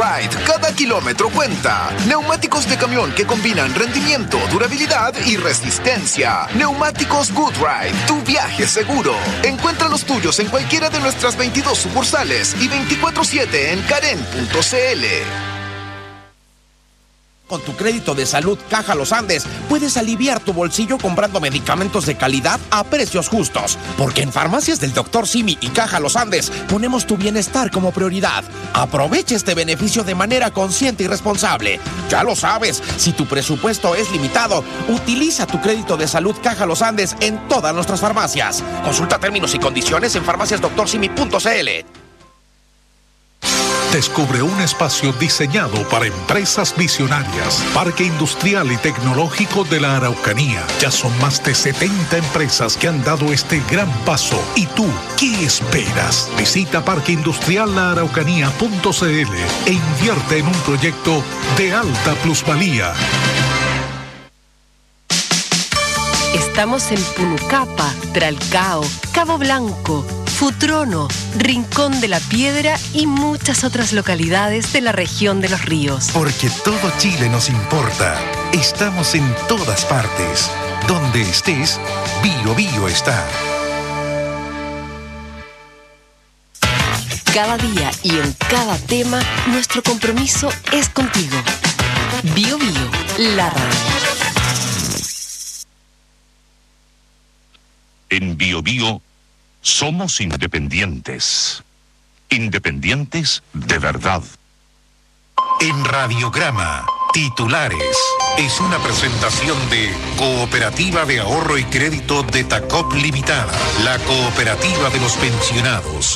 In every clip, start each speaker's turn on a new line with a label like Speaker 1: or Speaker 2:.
Speaker 1: Ride, cada kilómetro cuenta. Neumáticos de camión que combinan rendimiento, durabilidad y resistencia. Neumáticos Good Ride, tu viaje seguro. Encuentra los tuyos en cualquiera de nuestras 22 sucursales y 24/7 en Karen.cl.
Speaker 2: Con tu crédito de salud Caja Los Andes, puedes aliviar tu bolsillo comprando medicamentos de calidad a precios justos. Porque en Farmacias del Dr. Simi y Caja Los Andes ponemos tu bienestar como prioridad. Aprovecha este beneficio de manera consciente y responsable. Ya lo sabes, si tu presupuesto es limitado, utiliza tu crédito de salud Caja Los Andes en todas nuestras farmacias. Consulta términos y condiciones en farmaciasdoctorsimi.cl.
Speaker 3: Descubre un espacio diseñado para empresas visionarias. Parque Industrial y Tecnológico de la Araucanía. Ya son más de 70 empresas que han dado este gran paso. ¿Y tú qué esperas? Visita parqueindustriallaaraucanía.cl e invierte en un proyecto de alta plusvalía.
Speaker 4: Estamos en Punucapa, Tralcao, Cabo Blanco, Futrono, Rincón de la Piedra y muchas otras localidades de la región de los ríos.
Speaker 5: Porque todo Chile nos importa. Estamos en todas partes. Donde estés, Bio Bio está.
Speaker 4: Cada día y en cada tema, nuestro compromiso es contigo. Bio Bio, la radio.
Speaker 6: En Bio Bio somos independientes. Independientes de verdad.
Speaker 5: En Radiograma, titulares. Es una presentación de Cooperativa de Ahorro y Crédito de Tacop Limitada, la cooperativa de los pensionados.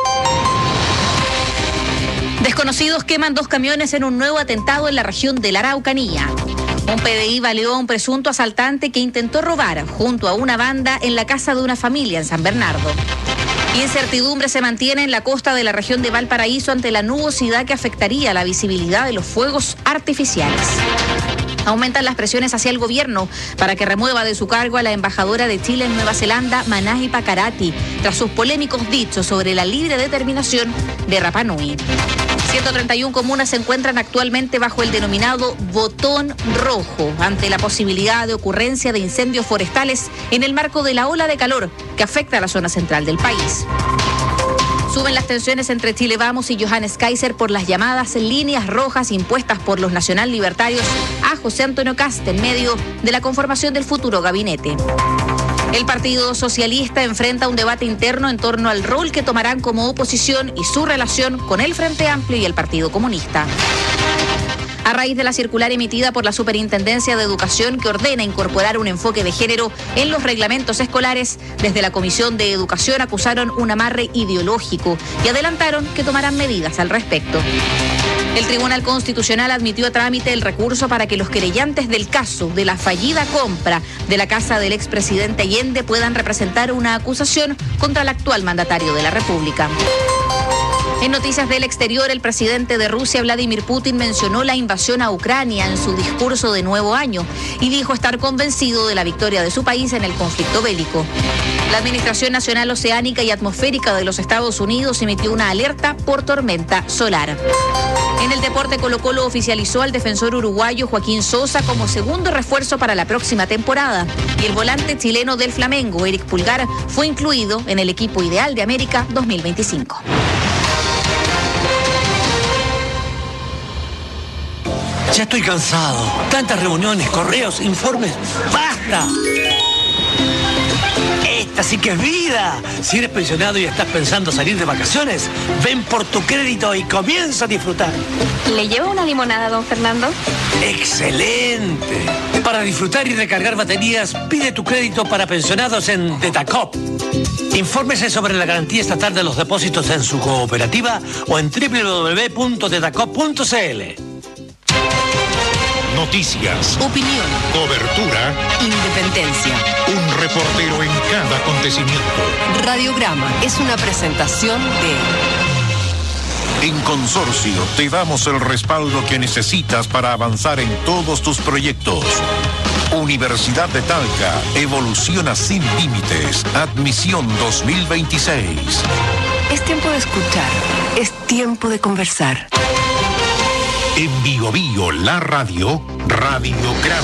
Speaker 7: Desconocidos queman 2 camiones en un nuevo atentado en la región de la Araucanía. Un PDI baleó a un presunto asaltante que intentó robar junto a una banda en la casa de una familia en San Bernardo. Incertidumbre se mantiene en la costa de la región de Valparaíso ante la nubosidad que afectaría la visibilidad de los fuegos artificiales. Aumentan las presiones hacia el gobierno para que remueva de su cargo a la embajadora de Chile en Nueva Zelanda, Manahi Pakarati, tras sus polémicos dichos sobre la libre determinación de Rapa Nui. 131 comunas se encuentran actualmente bajo el denominado botón rojo ante la posibilidad de ocurrencia de incendios forestales en el marco de la ola de calor que afecta a la zona central del país. Suben las tensiones entre Chile Vamos y Johannes Kaiser por las llamadas líneas rojas impuestas por los nacional libertarios a José Antonio Kast en medio de la conformación del futuro gabinete. El Partido Socialista enfrenta un debate interno en torno al rol que tomarán como oposición y su relación con el Frente Amplio y el Partido Comunista. A raíz de la circular emitida por la Superintendencia de Educación que ordena incorporar un enfoque de género en los reglamentos escolares, desde la Comisión de Educación acusaron un amarre ideológico y adelantaron que tomarán medidas al respecto. El Tribunal Constitucional admitió a trámite el recurso para que los querellantes del caso de la fallida compra de la casa del expresidente Allende puedan representar una acusación contra el actual mandatario de la República. En noticias del exterior, el presidente de Rusia, Vladimir Putin, mencionó la invasión a Ucrania en su discurso de Nuevo Año y dijo estar convencido de la victoria de su país en el conflicto bélico. La Administración Nacional Oceánica y Atmosférica de los Estados Unidos emitió una alerta por tormenta solar. En el deporte, Colo-Colo oficializó al defensor uruguayo Joaquín Sosa como segundo refuerzo para la próxima temporada y el volante chileno del Flamengo, Eric Pulgar, fue incluido en el equipo ideal de América 2025.
Speaker 8: Ya estoy cansado. Tantas reuniones, correos, informes. ¡Basta! Esta sí que es vida. Si eres pensionado y estás pensando salir de vacaciones, ven por tu crédito y comienza a disfrutar.
Speaker 9: ¿Le llevo una limonada, don Fernando?
Speaker 8: ¡Excelente! Para disfrutar y recargar baterías, pide tu crédito para pensionados en Detacop. Infórmese sobre la garantía estatal de los depósitos en su cooperativa o en www.detacop.cl.
Speaker 5: Noticias,
Speaker 4: Opinión,
Speaker 5: cobertura,
Speaker 4: independencia.
Speaker 5: un reportero en cada acontecimiento.
Speaker 4: Radiograma es una presentación de...
Speaker 5: En Consorcio te damos el respaldo que necesitas para avanzar en todos tus proyectos. Universidad de Talca, evoluciona sin límites. Admisión 2026.
Speaker 4: Es tiempo de escuchar, es tiempo de conversar.
Speaker 5: En Bio Bio, la radio, Radiograma.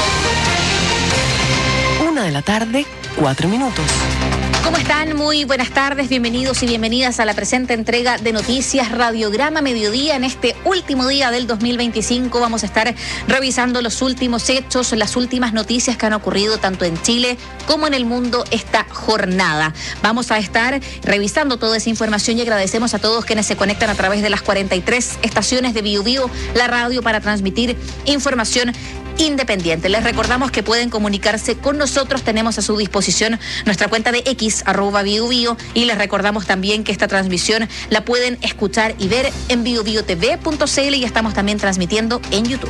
Speaker 4: 1:04 p.m.
Speaker 7: ¿Cómo están? Muy buenas tardes, bienvenidos y bienvenidas a la presente entrega de Noticias Radiograma Mediodía. En este último día del 2025 vamos a estar revisando los últimos hechos, las últimas noticias que han ocurrido tanto en Chile como en el mundo esta jornada. Vamos a estar revisando toda esa información y agradecemos a todos quienes se conectan a través de las 43 estaciones de Bio Bio, la radio, para transmitir información independiente. Les recordamos que pueden comunicarse con nosotros, tenemos a su disposición nuestra cuenta de X, @BioBio, y les recordamos también que esta transmisión la pueden escuchar y ver en biobiotv.cl y estamos también transmitiendo en YouTube.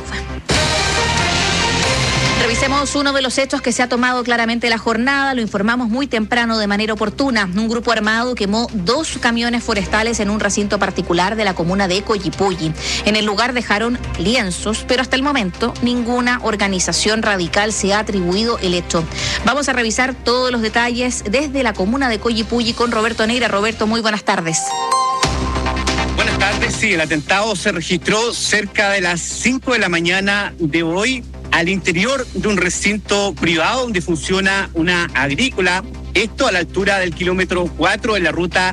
Speaker 7: Revisemos uno de los hechos que se ha tomado claramente la jornada, lo informamos muy temprano de manera oportuna. Un grupo armado quemó 2 camiones forestales en un recinto particular de la comuna de Coyipulli. En el lugar dejaron lienzos, pero hasta el momento ninguna organización radical se ha atribuido el hecho. Vamos a revisar todos los detalles desde la comuna de Coyipulli con Roberto Neira. Roberto, muy buenas tardes.
Speaker 10: Buenas tardes, sí, el atentado se registró cerca de las 5 de la mañana de hoy al interior de un recinto privado donde funciona una agrícola, esto a la altura del kilómetro 4 de la ruta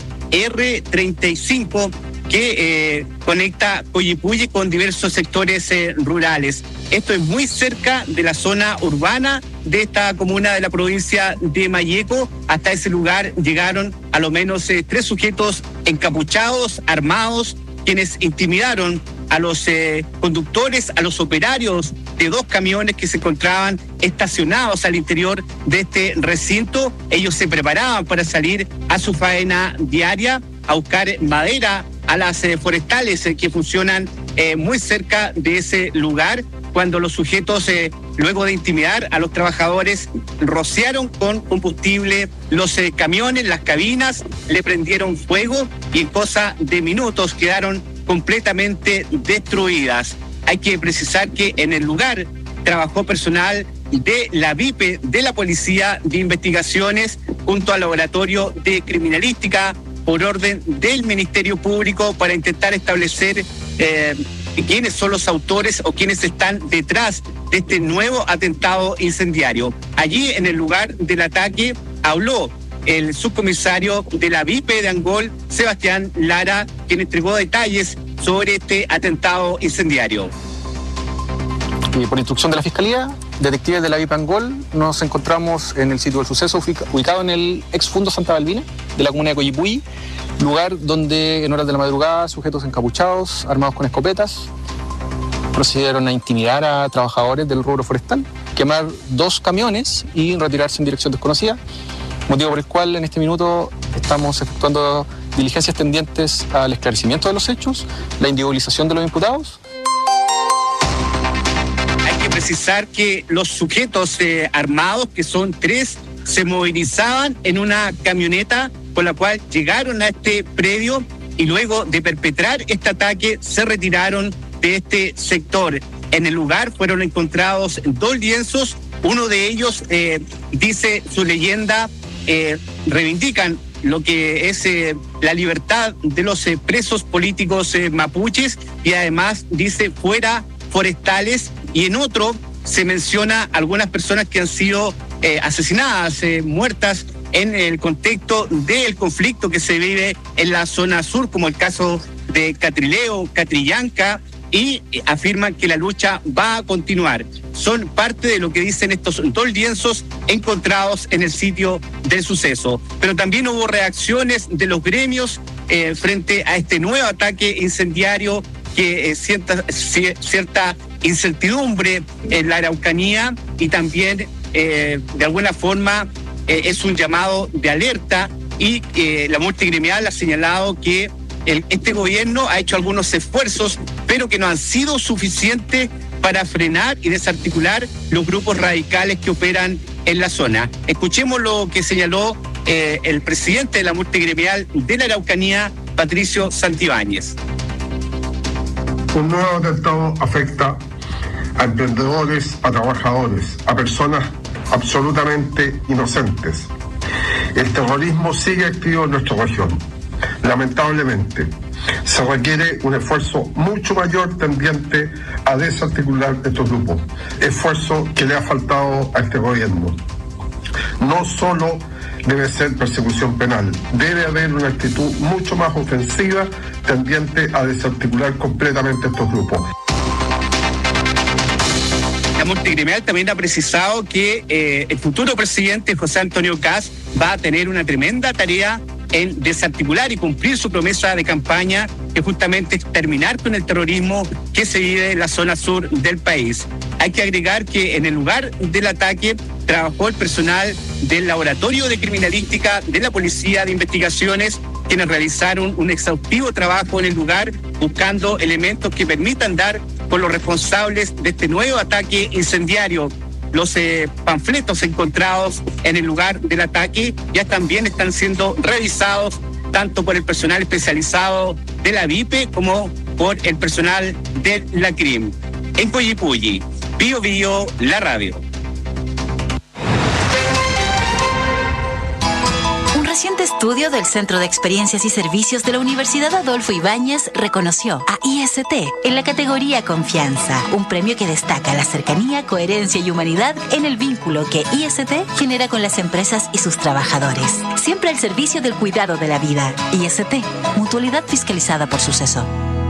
Speaker 10: R35 que conecta Coyipulli con diversos sectores rurales. Esto es muy cerca de la zona urbana de esta comuna de la provincia de Malleco. Hasta ese lugar llegaron a lo menos 3 sujetos encapuchados, armados, quienes intimidaron a los conductores, a los operarios de 2 camiones que se encontraban estacionados al interior de este recinto. Ellos se preparaban para salir a su faena diaria, a buscar madera a las forestales que funcionan muy cerca de ese lugar, cuando los sujetos, luego de intimidar a los trabajadores, rociaron con combustible los camiones, las cabinas, le prendieron fuego y en cosa de minutos quedaron completamente destruidas. Hay que precisar que en el lugar trabajó personal de la VIP, de la Policía de Investigaciones, junto al Laboratorio de Criminalística, por orden del Ministerio Público, para intentar establecer quiénes son los autores o quiénes están detrás de este nuevo atentado incendiario. Allí, en el lugar del ataque, habló el subcomisario de la VIP de Angol, Sebastián Lara, quien entregó detalles sobre este atentado incendiario.
Speaker 11: Por instrucción de la Fiscalía, detectives de la VIP Angol, nos encontramos en el sitio del suceso, ubicado en el exfundo Santa Balbina, de la comuna de Coyipulli, lugar donde en horas de la madrugada sujetos encapuchados, armados con escopetas, procedieron a intimidar a trabajadores del rubro forestal, quemar 2 camiones y retirarse en dirección desconocida, motivo por el cual en este minuto estamos efectuando diligencias tendientes al esclarecimiento de los hechos, la individualización de los imputados.
Speaker 10: Hay que precisar que los sujetos armados, que son 3, se movilizaban en una camioneta con la cual llegaron a este predio y luego de perpetrar este ataque se retiraron de este sector. En el lugar fueron encontrados 2 lienzos, uno de ellos, dice su leyenda, reivindican lo que es la libertad de los presos políticos mapuches, y además dice fuera forestales, y en otro se menciona algunas personas que han sido asesinadas, muertas en el contexto del conflicto que se vive en la zona sur, como el caso de Catrileo, Catrillanca, y afirman que la lucha va a continuar. Son parte de lo que dicen estos 2 lienzos encontrados en el sitio del suceso. Pero también hubo reacciones de los gremios frente a este nuevo ataque incendiario que cierta incertidumbre en la Araucanía, y también de alguna forma es un llamado de alerta, y la multigremial ha señalado que este gobierno ha hecho algunos esfuerzos, pero que no han sido suficientes para frenar y desarticular los grupos radicales que operan en la zona. Escuchemos lo que señaló el presidente de la multigremial de la Araucanía, Patricio Santibáñez.
Speaker 12: Un nuevo atentado afecta a emprendedores, a trabajadores, a personas absolutamente inocentes. El terrorismo sigue activo en nuestra región. Lamentablemente, Se requiere un esfuerzo mucho mayor tendiente a desarticular estos grupos, esfuerzo que le ha faltado a este gobierno. No solo debe ser persecución penal, debe haber una actitud mucho más ofensiva tendiente a desarticular completamente estos grupos.
Speaker 10: La multicriminal también ha precisado que el futuro presidente José Antonio Kast va a tener una tremenda tarea en desarticular y cumplir su promesa de campaña, que justamente es terminar con el terrorismo que se vive en la zona sur del país. Hay que agregar que en el lugar del ataque trabajó el personal del Laboratorio de Criminalística de la Policía de Investigaciones, quienes realizaron un exhaustivo trabajo en el lugar, buscando elementos que permitan dar con los responsables de este nuevo ataque incendiario. Los panfletos encontrados en el lugar del ataque ya también están siendo revisados tanto por el personal especializado de la VIPE como por el personal de la CRIM. En Coyipulli, Bio Bio, la radio.
Speaker 13: Un reciente estudio del Centro de Experiencias y Servicios de la Universidad Adolfo Ibáñez reconoció a IST en la categoría Confianza, un premio que destaca la cercanía, coherencia y humanidad en el vínculo que IST genera con las empresas y sus trabajadores. Siempre al servicio del cuidado de la vida. IST, mutualidad fiscalizada por Suceso.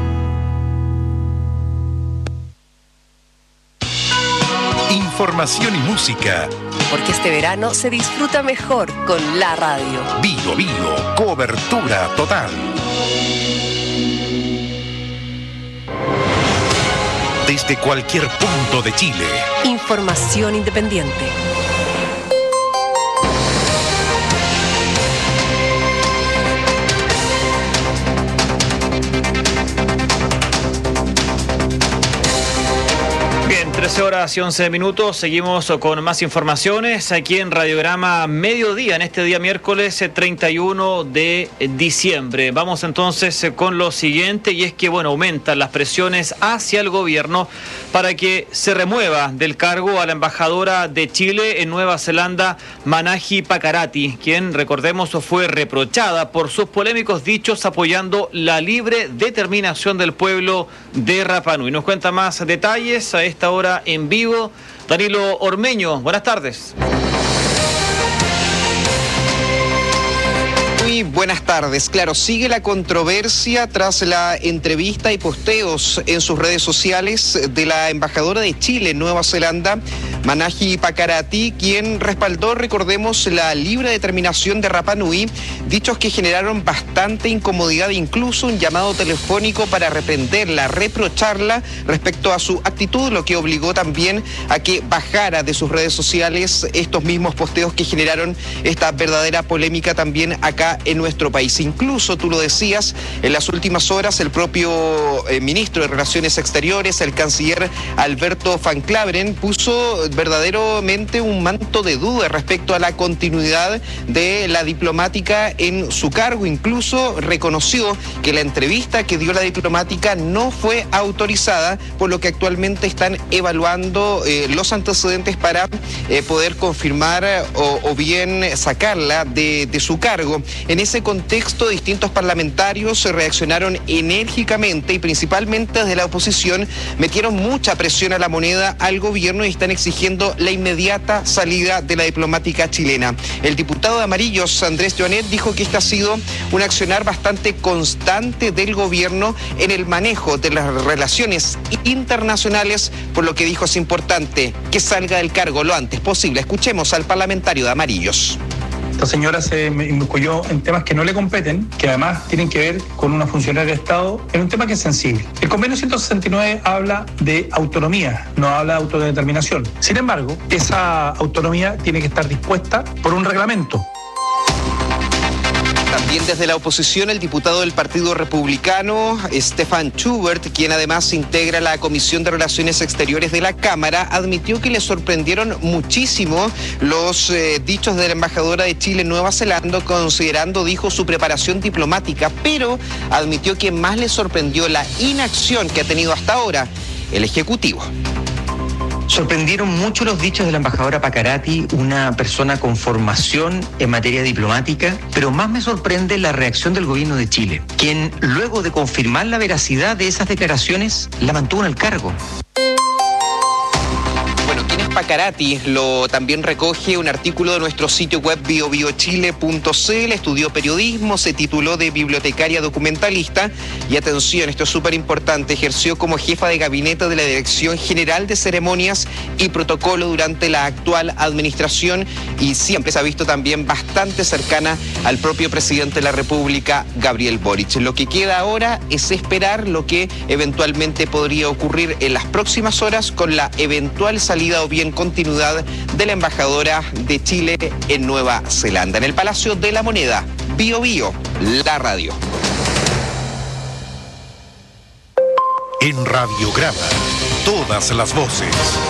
Speaker 5: Información y música.
Speaker 4: Porque este verano se disfruta mejor con la radio.
Speaker 5: Bio Bio, cobertura total. Desde cualquier punto de Chile.
Speaker 4: Información independiente.
Speaker 14: Bien, 13 horas y 11 minutos, seguimos con más informaciones aquí en Radiograma Mediodía, en este día miércoles 31 de diciembre. Vamos entonces con lo siguiente, y es que, aumentan las presiones hacia el gobierno para que se remueva del cargo a la embajadora de Chile en Nueva Zelanda, Manahi Pakarati, quien, recordemos, fue reprochada por sus polémicos dichos apoyando la libre determinación del pueblo de Rapa Nui. Nos cuenta más detalles a esta hora en vivo Danilo Ormeño. Buenas tardes.
Speaker 15: Muy buenas tardes. Claro, sigue la controversia tras la entrevista y posteos en sus redes sociales de la embajadora de Chile en Nueva Zelanda, Manahi Pakarati, quien respaldó, recordemos, la libre determinación de Rapa Nui, dichos que generaron bastante incomodidad, incluso un llamado telefónico para reprenderla, reprocharla respecto a su actitud, lo que obligó también a que bajara de sus redes sociales estos mismos posteos que generaron esta verdadera polémica también acá en nuestro país. Incluso, tú lo decías, en las últimas horas el propio ministro de Relaciones Exteriores, el canciller Alberto Van Claveren, puso verdaderamente un manto de duda respecto a la continuidad de la diplomática en su cargo. Incluso reconoció que la entrevista que dio la diplomática no fue autorizada, por lo que actualmente están evaluando los antecedentes para poder confirmar o bien sacarla de su cargo. En ese contexto, distintos parlamentarios se reaccionaron enérgicamente y principalmente desde la oposición metieron mucha presión a la moneda al gobierno y están exigiendo la inmediata salida de la diplomática chilena. El diputado de Amarillos, Andrés Joanet, dijo que este ha sido un accionar bastante constante del gobierno en el manejo de las relaciones internacionales, por lo que dijo es importante que salga del cargo lo antes posible. Escuchemos al parlamentario de Amarillos.
Speaker 16: Esta señora se inmiscuyó en temas que no le competen, que además tienen que ver con una funcionaria de Estado, en un tema que es sensible. El convenio 169 habla de autonomía, no habla de autodeterminación. Sin embargo, esa autonomía tiene que estar dispuesta por un reglamento.
Speaker 15: También desde la oposición, el diputado del Partido Republicano, Stefan Schubert, quien además integra la Comisión de Relaciones Exteriores de la Cámara, admitió que le sorprendieron muchísimo los dichos de la embajadora de Chile en Nueva Zelanda, considerando, dijo, su preparación diplomática, pero admitió que más le sorprendió la inacción que ha tenido hasta ahora el Ejecutivo.
Speaker 17: Sorprendieron mucho los dichos de la embajadora Pacarati, una persona con formación en materia diplomática, pero más me sorprende la reacción del gobierno de Chile, quien luego de confirmar la veracidad de esas declaraciones, la mantuvo en el cargo.
Speaker 15: Pacarati lo también recoge un artículo de nuestro sitio web biobiochile.cl. Estudió periodismo, se tituló de bibliotecaria documentalista y, atención, esto es súper importante, ejerció como jefa de gabinete de la Dirección General de Ceremonias y Protocolo durante la actual administración y siempre se ha visto también bastante cercana al propio presidente de la República, Gabriel Boric. Lo que queda ahora es esperar lo que eventualmente podría ocurrir en las próximas horas con la eventual salida o bien continuidad de la embajadora de Chile en Nueva Zelanda. En el Palacio de la Moneda, Bio Bio, la radio.
Speaker 5: En Radiograma, todas las voces.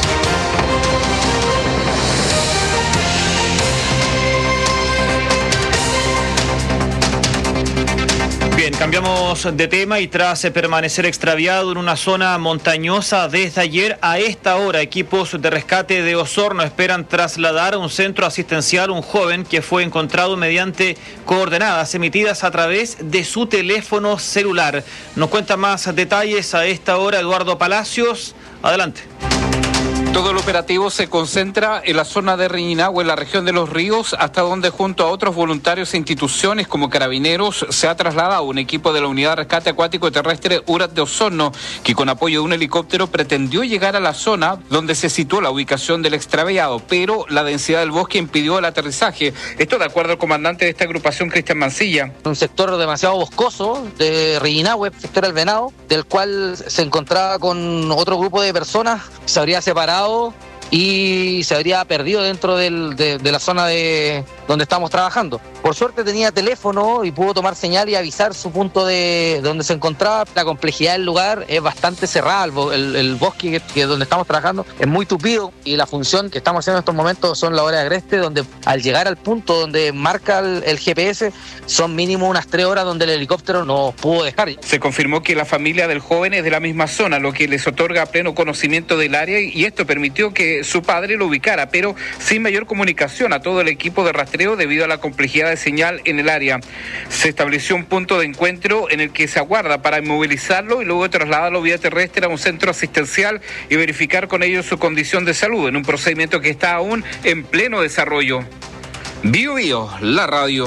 Speaker 14: Bien, cambiamos de tema y tras permanecer extraviado en una zona montañosa desde ayer, a esta hora equipos de rescate de Osorno esperan trasladar a un centro asistencial un joven que fue encontrado mediante coordenadas emitidas a través de su teléfono celular. Nos cuenta más detalles a esta hora Eduardo Palacios. Adelante.
Speaker 18: Todo el operativo se concentra en la zona de Reñinagua, en la región de Los Ríos, hasta donde junto a otros voluntarios e instituciones como Carabineros se ha trasladado un equipo de la Unidad de Rescate Acuático Terrestre URAT de Osorno, que con apoyo de un helicóptero pretendió llegar a la zona donde se situó la ubicación del extraviado, pero la densidad del bosque impidió el aterrizaje. Esto de acuerdo al comandante de esta agrupación, Cristian Mancilla.
Speaker 19: Un sector demasiado boscoso de Reñinagua, sector del Venado, del cual se encontraba con otro grupo de personas, se habría separado y se habría perdido dentro de la zona de donde estamos trabajando. Por suerte tenía teléfono y pudo tomar señal y avisar su punto de donde se encontraba. La complejidad del lugar es bastante cerrada, el bosque que donde estamos trabajando es muy tupido y la función que estamos haciendo en estos momentos son la hora de agreste, donde al llegar al punto donde marca el GPS son mínimo unas 3 horas donde el helicóptero nos pudo dejar.
Speaker 18: Se confirmó que la familia del joven es de la misma zona, lo que les otorga pleno conocimiento del área y esto permitió que su padre lo ubicara, pero sin mayor comunicación a todo el equipo de rastreo debido a la complejidad de señal en el área. Se estableció un punto de encuentro en el que se aguarda para inmovilizarlo y luego trasladarlo vía terrestre a un centro asistencial y verificar con ellos su condición de salud, en un procedimiento que está aún en pleno desarrollo. Bio Bio, la radio.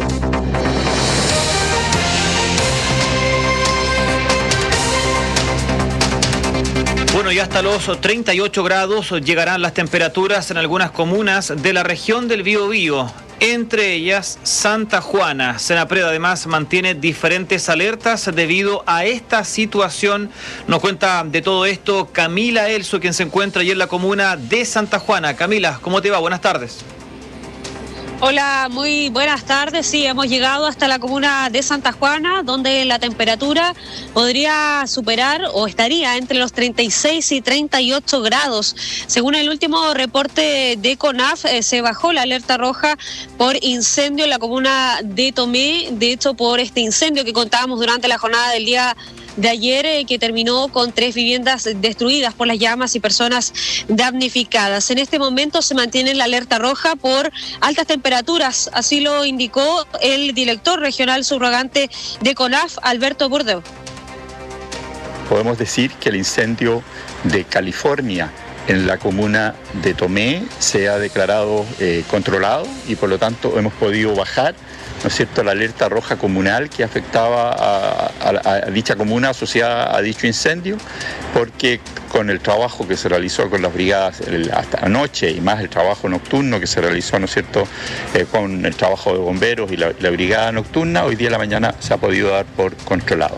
Speaker 14: Bueno, y hasta los 38 grados llegarán las temperaturas en algunas comunas de la región del Biobío, entre ellas Santa Juana. Senapred además mantiene diferentes alertas debido a esta situación. Nos cuenta de todo esto Camila Elso, quien se encuentra allí en la comuna de Santa Juana. Camila, ¿cómo te va? Buenas tardes.
Speaker 20: Hola, muy buenas tardes. Sí, hemos llegado hasta la comuna de Santa Juana, donde la temperatura podría superar o estaría entre los 36 y 38 grados. Según el último reporte de CONAF, se bajó la alerta roja por incendio en la comuna de Tomé. De hecho, por este incendio que contábamos durante la jornada del día de ayer, que terminó con 3 viviendas destruidas por las llamas y personas damnificadas. En este momento se mantiene la alerta roja por altas temperaturas, así lo indicó el director regional subrogante de CONAF, Alberto Burdeu.
Speaker 21: Podemos decir que el incendio de California en la comuna de Tomé se ha declarado controlado y por lo tanto hemos podido bajar, ¿no es cierto?, la alerta roja comunal que afectaba a dicha comuna asociada a dicho incendio, porque con el trabajo que se realizó con las brigadas hasta anoche y más el trabajo nocturno que se realizó, ¿no es cierto?, con el trabajo de bomberos y la brigada nocturna, hoy día a la mañana se ha podido dar por controlado.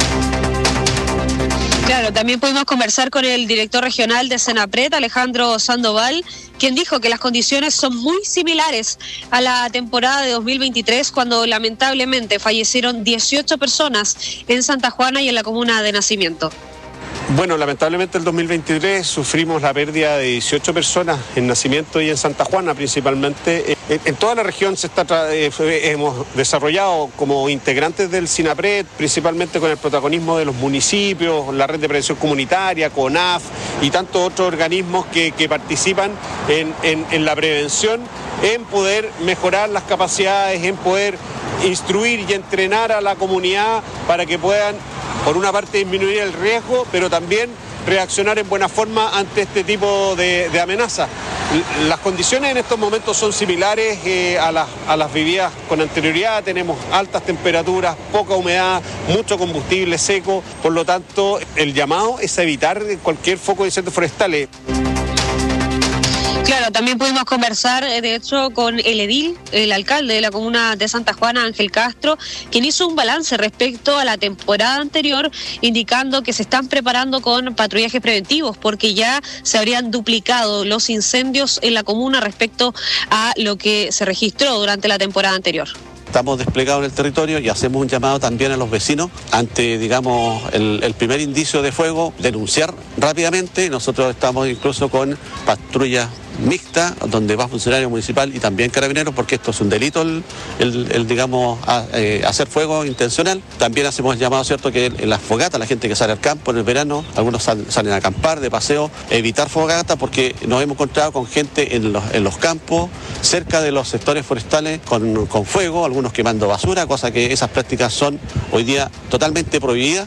Speaker 20: Claro, también pudimos conversar con el director regional de Senapred, Alejandro Sandoval, quien dijo que las condiciones son muy similares a la temporada de 2023, cuando lamentablemente fallecieron 18 personas en Santa Juana y en la comuna de Nacimiento.
Speaker 1: Bueno, lamentablemente el 2023 sufrimos la pérdida de 18 personas en Nacimiento y en Santa Juana principalmente. En toda la región hemos desarrollado como integrantes del SINAPRED, principalmente con el protagonismo de los municipios, la red de prevención comunitaria, CONAF y tantos otros organismos que participan en la prevención, en poder mejorar las capacidades, en poder instruir y entrenar a la comunidad para que puedan, por una parte, disminuir el riesgo, pero también reaccionar en buena forma ante este tipo de amenazas. Las condiciones en estos momentos son similares a las vividas con anterioridad. Tenemos altas temperaturas, poca humedad, mucho combustible seco. Por lo tanto, el llamado es a evitar cualquier foco de incendios forestales.
Speaker 20: Claro, también pudimos conversar, de hecho, con el edil, el alcalde de la comuna de Santa Juana, Ángel Castro, quien hizo un balance respecto a la temporada anterior, indicando que se están preparando con patrullajes preventivos, porque ya se habrían duplicado los incendios en la comuna respecto a lo que se registró durante la temporada anterior.
Speaker 22: Estamos desplegados en el territorio y hacemos un llamado también a los vecinos ante, digamos, el primer indicio de fuego, denunciar rápidamente. Nosotros estamos incluso con patrullas mixta, donde va funcionario municipal y también carabineros, porque esto es un delito digamos, hacer fuego intencional. También hacemos el llamado, ¿cierto?, que en las fogatas, la gente que sale al campo en el verano, algunos salen a acampar, de paseo, evitar fogatas, porque nos hemos encontrado con gente en los campos, cerca de los sectores forestales, con fuego, algunos quemando basura, cosa que esas prácticas son hoy día totalmente prohibidas.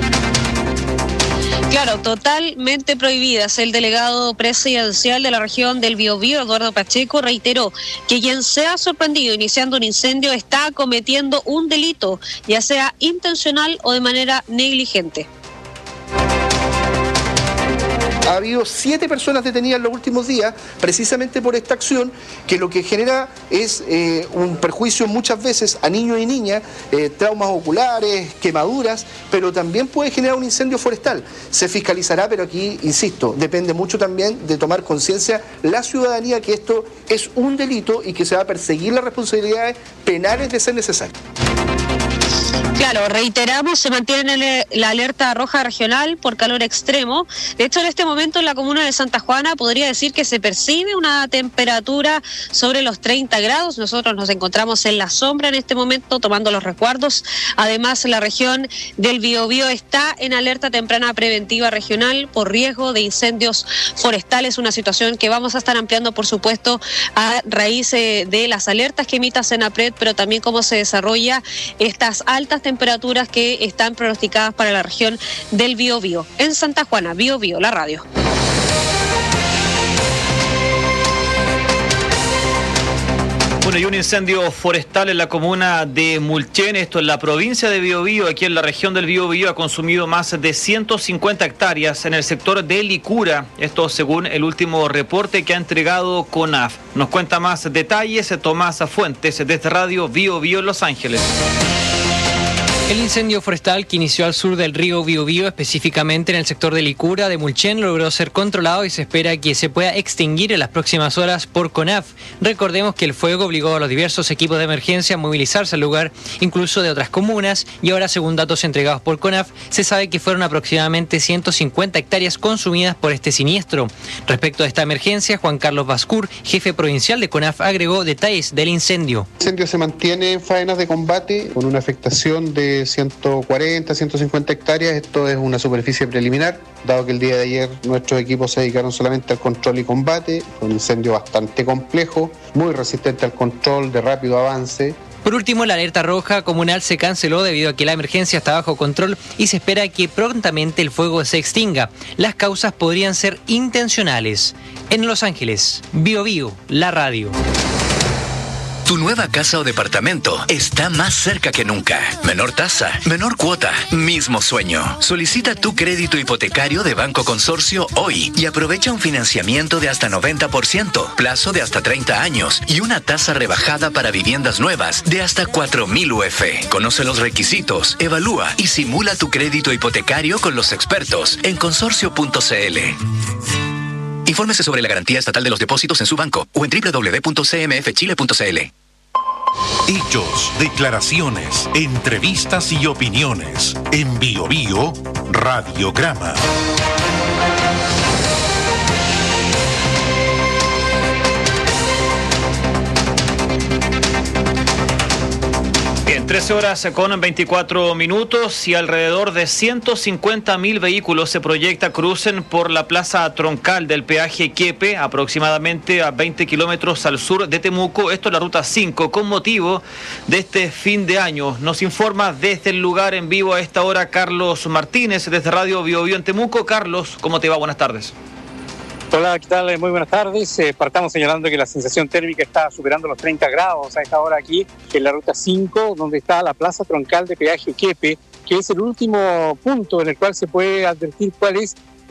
Speaker 20: Claro, totalmente prohibidas. El delegado presidencial de la región del Biobío, Eduardo Pacheco, reiteró que quien sea sorprendido iniciando un incendio está cometiendo un delito, ya sea intencional o de manera negligente.
Speaker 23: Ha habido 7 personas detenidas en los últimos días precisamente por esta acción, que lo que genera es un perjuicio muchas veces a niños y niñas, traumas oculares, quemaduras, pero también puede generar un incendio forestal. Se fiscalizará, pero aquí, insisto, depende mucho también de tomar conciencia la ciudadanía que esto es un delito y que se va a perseguir las responsabilidades penales de ser necesario.
Speaker 20: Claro, reiteramos, se mantiene la alerta roja regional por calor extremo. De hecho, en este momento en la comuna de Santa Juana podría decir que se percibe una temperatura sobre los 30 grados. Nosotros nos encontramos en la sombra en este momento tomando los resguardos. Además, la región del Biobío está en alerta temprana preventiva regional por riesgo de incendios forestales, una situación que vamos a estar ampliando, por supuesto, a raíz de las alertas que emita SENAPRED, pero también cómo se desarrolla estas altas temperaturas que están pronosticadas para la región del Biobío. En Santa Juana, Biobío, la radio.
Speaker 14: Bueno, y un incendio forestal en la comuna de Mulchen, esto en la provincia de Biobío, aquí en la región del Biobío, ha consumido más de 150 hectáreas en el sector de Licura. Esto según el último reporte que ha entregado CONAF. Nos cuenta más detalles Tomás Fuentes desde Radio Biobío Los Ángeles.
Speaker 24: El incendio forestal que inició al sur del río Biobío, específicamente en el sector de Licura de Mulchen, logró ser controlado y se espera que se pueda extinguir en las próximas horas por CONAF. Recordemos que el fuego obligó a los diversos equipos de emergencia a movilizarse al lugar, incluso de otras comunas, y ahora, según datos entregados por CONAF, se sabe que fueron aproximadamente 150 hectáreas consumidas por este siniestro. Respecto a esta emergencia, Juan Carlos Bascur, jefe provincial de CONAF, agregó detalles del incendio.
Speaker 25: El incendio se mantiene en faenas de combate con una afectación de 140, 150 hectáreas. Esto es una superficie preliminar, dado que el día de ayer nuestros equipos se dedicaron solamente al control y combate. Fue un incendio bastante complejo, muy resistente al control, de rápido avance.
Speaker 24: Por último, la alerta roja comunal se canceló debido a que la emergencia está bajo control y se espera que prontamente el fuego se extinga. Las causas podrían ser intencionales. En Los Ángeles, Biobío, la radio.
Speaker 26: Tu nueva casa o departamento está más cerca que nunca. Menor tasa, menor cuota, mismo sueño. Solicita tu crédito hipotecario de Banco Consorcio hoy y aprovecha un financiamiento de hasta 90%, plazo de hasta 30 años y una tasa rebajada para viviendas nuevas de hasta 4.000 UF. Conoce los requisitos, evalúa y simula tu crédito hipotecario con los expertos en consorcio.cl. Infórmese sobre la garantía estatal de los depósitos en su banco o en www.cmfchile.cl.
Speaker 5: Hechos, declaraciones, entrevistas y opiniones. En Biobío Radiograma.
Speaker 14: Bien, 13 horas con 24 minutos y alrededor de 150.000 vehículos se proyecta crucen por la plaza troncal del peaje Quiepe, aproximadamente a 20 kilómetros al sur de Temuco. Esto es la ruta 5, con motivo de este fin de año. Nos informa desde el lugar en vivo a esta hora Carlos Martínez, desde Radio Bio Bio en Temuco. Carlos, ¿cómo te va? Buenas tardes.
Speaker 2: Hola, ¿qué tal? Muy buenas tardes. Partamos señalando que la sensación térmica está superando los 30 grados a esta hora aquí en la ruta 5, donde está la plaza troncal de peaje Quiepe, que es el último punto en el cual se puede advertir cuál es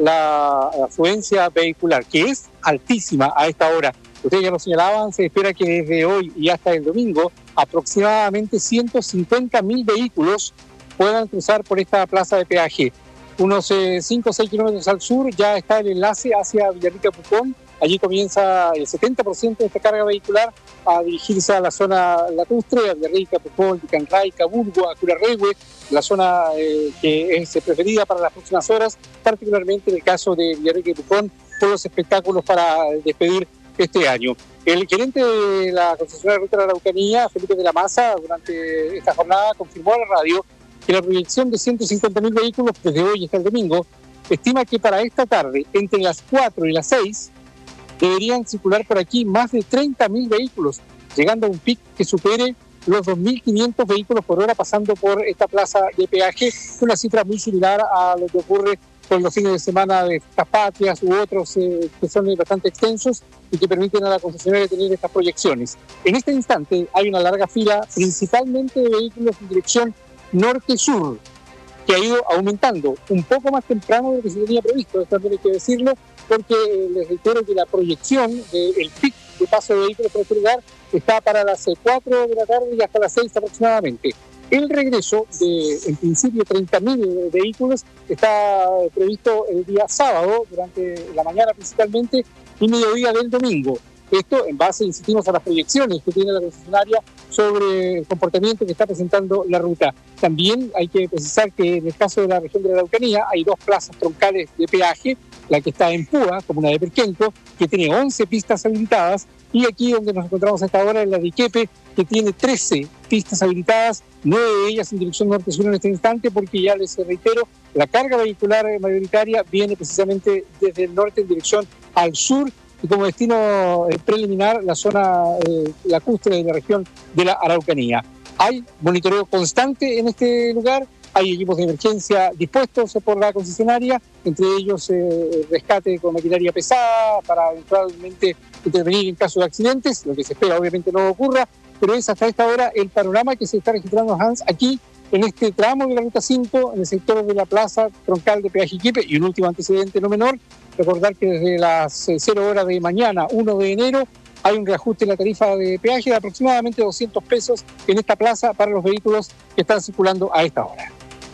Speaker 2: la afluencia vehicular, que es altísima a esta hora. Ustedes ya lo señalaban, se espera que desde hoy y hasta el domingo aproximadamente 150.000 vehículos puedan cruzar por esta plaza de peaje. Unos 5 o 6 kilómetros al sur ya está el enlace hacia Villarrica-Pucón. Allí comienza el 70% de esta carga vehicular a dirigirse a la zona lacustre, a Villarrica, Pucón, Ticanray, Caburgo, a Curarrehue, la zona que es preferida para las próximas horas, particularmente en el caso de Villarrica y Pucón, por los espectáculos para despedir este año. El gerente de la concesionaria Ruta de la Araucanía, Felipe de la Maza, durante esta jornada confirmó a la radio que la proyección de 150.000 vehículos desde hoy hasta el domingo estima que para esta tarde, entre las 4 y las 6, deberían circular por aquí más de 30.000 vehículos, llegando a un pic que supere los 2.500 vehículos por hora pasando por esta plaza de peaje, una cifra muy similar a lo que ocurre con los fines de semana de estas patrias u otros que son bastante extensos y que permiten a la concesionaria tener estas proyecciones. En este instante hay una larga fila, principalmente de vehículos en dirección norte-sur, que ha ido aumentando un poco más temprano de lo que se tenía previsto. Esto también hay que decirlo, porque les reitero que la proyección del pic de paso de vehículos por este lugar está para las 4 de la tarde y hasta las 6 aproximadamente. El regreso de, en principio, 30.000 vehículos está previsto el día sábado, durante la mañana principalmente, y mediodía del domingo. Esto en base, insistimos, a las proyecciones que tiene la concesionaria sobre el comportamiento que está presentando la ruta. También hay que precisar que en el caso de la región de la Araucanía hay 2 plazas troncales de peaje, la que está en Púa, comuna de Perquenco, que tiene 11 pistas habilitadas, y aquí donde nos encontramos a esta hora en la de Quiepe, que tiene 13 pistas habilitadas, 9 de ellas en dirección norte-sur en este instante, porque ya les reitero, la carga vehicular mayoritaria viene precisamente desde el norte en dirección al sur, y como destino preliminar la zona lacustre de la región de la Araucanía. Hay monitoreo constante en este lugar, hay equipos de emergencia dispuestos por la concesionaria, entre ellos rescate con maquinaria pesada para eventualmente intervenir en caso de accidentes, lo que se espera obviamente no ocurra, pero es hasta esta hora el panorama que se está registrando, Hans, aquí en este tramo de la Ruta 5, en el sector de la plaza troncal de peaje Quiepe. Y un último antecedente no menor, recordar que desde las 0 horas de mañana, 1 de enero, hay un reajuste en la tarifa de peaje de aproximadamente 200 pesos en esta plaza para los vehículos que están circulando a esta hora.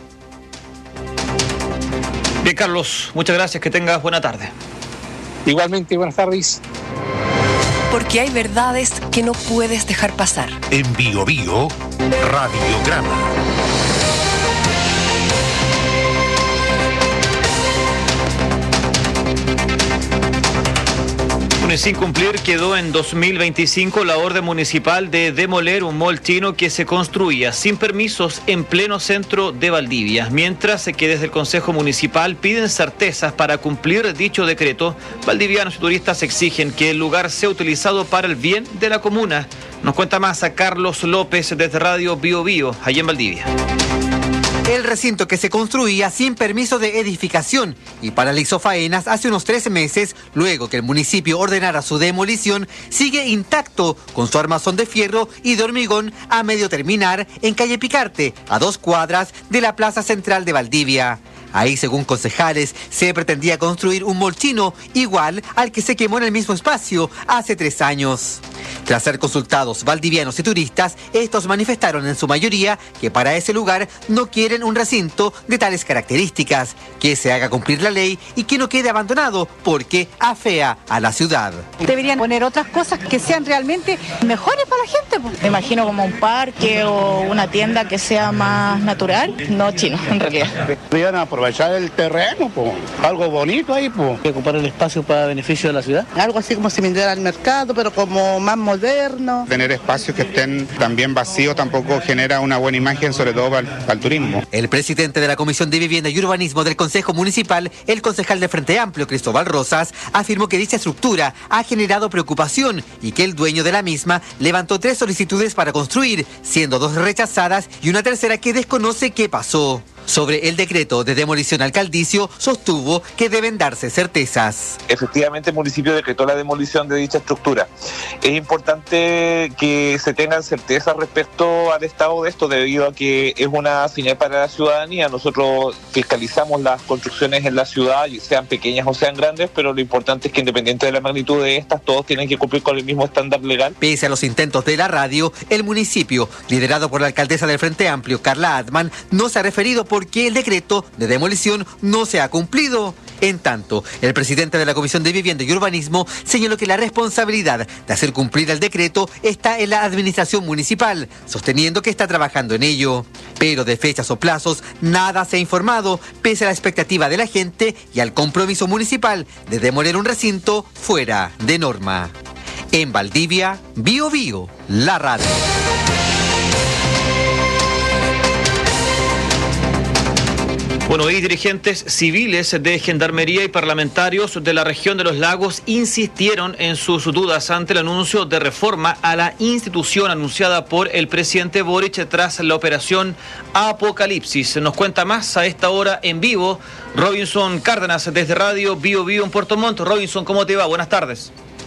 Speaker 14: Bien, Carlos, muchas gracias, que tengas buena tarde.
Speaker 2: Igualmente, buenas tardes.
Speaker 4: Porque hay verdades que no puedes dejar pasar.
Speaker 5: En Bio Bio, Radiograma.
Speaker 14: Sin cumplir, quedó en 2025 la orden municipal de demoler un mall chino que se construía sin permisos en pleno centro de Valdivia. Mientras que desde el Consejo Municipal piden certezas para cumplir dicho decreto, valdivianos y turistas exigen que el lugar sea utilizado para el bien de la comuna. Nos cuenta más a Carlos López desde Radio Bio Bio, allá en Valdivia.
Speaker 3: El recinto que se construía sin permiso de edificación y paralizó faenas hace unos 13 meses, luego que el municipio ordenara su demolición, sigue intacto con su armazón de fierro y de hormigón a medio terminar en calle Picarte, a 2 cuadras de la plaza central de Valdivia. Ahí, según concejales, se pretendía construir un mall chino igual al que se quemó en el mismo espacio hace 3 años. Tras ser consultados valdivianos y turistas, estos manifestaron en su mayoría que para ese lugar no quieren un recinto de tales características, que se haga cumplir la ley y que no quede abandonado porque afea a la ciudad.
Speaker 6: Deberían poner otras cosas que sean realmente mejores para la gente.
Speaker 7: Me imagino como un parque o una tienda que sea más natural, no chino en realidad.
Speaker 8: Deberían aprovechar
Speaker 7: aprovechar el terreno, pues, algo bonito ahí, pues.
Speaker 8: Ocupar el espacio para beneficio de la ciudad.
Speaker 9: Algo así como similar al mercado, pero como más moderno.
Speaker 10: Tener espacios que estén también vacíos tampoco genera una buena imagen, sobre todo para el turismo.
Speaker 3: El presidente de la Comisión de Vivienda y Urbanismo del Consejo Municipal, el concejal de Frente Amplio, Cristóbal Rosas, afirmó que dicha estructura ha generado preocupación y que el dueño de la misma levantó 3 solicitudes para construir, siendo 2 rechazadas y una tercera que desconoce qué pasó. Sobre el decreto de demolición alcaldicio, sostuvo que deben darse certezas.
Speaker 11: Efectivamente, el municipio decretó la demolición de dicha estructura. Es importante que se tengan certezas respecto al estado de esto, debido a que es una señal para la ciudadanía. Nosotros fiscalizamos las construcciones en la ciudad, sean pequeñas o sean grandes, pero lo importante es que, independiente de la magnitud de estas, todos tienen que cumplir con el mismo estándar legal.
Speaker 3: Pese a los intentos de la radio, el municipio, liderado por la alcaldesa del Frente Amplio, Carla Adman, no se ha referido porque el decreto de demolición no se ha cumplido. En tanto, el presidente de la Comisión de Vivienda y Urbanismo señaló que la responsabilidad de hacer cumplir el decreto está en la administración municipal, sosteniendo que está trabajando en ello. Pero de fechas o plazos nada se ha informado, pese a la expectativa de la gente y al compromiso municipal de demoler un recinto fuera de norma. En Valdivia, Bío Bío, la radio.
Speaker 14: Bueno, y dirigentes civiles de Gendarmería y parlamentarios de la región de los lagos insistieron en sus dudas ante el anuncio de reforma a la institución anunciada por el presidente Boric tras la operación Apocalipsis. Nos cuenta más a esta hora en vivo Robinson Cárdenas desde Radio Bío Bío en Puerto Montt. Robinson, ¿cómo te va? Buenas tardes.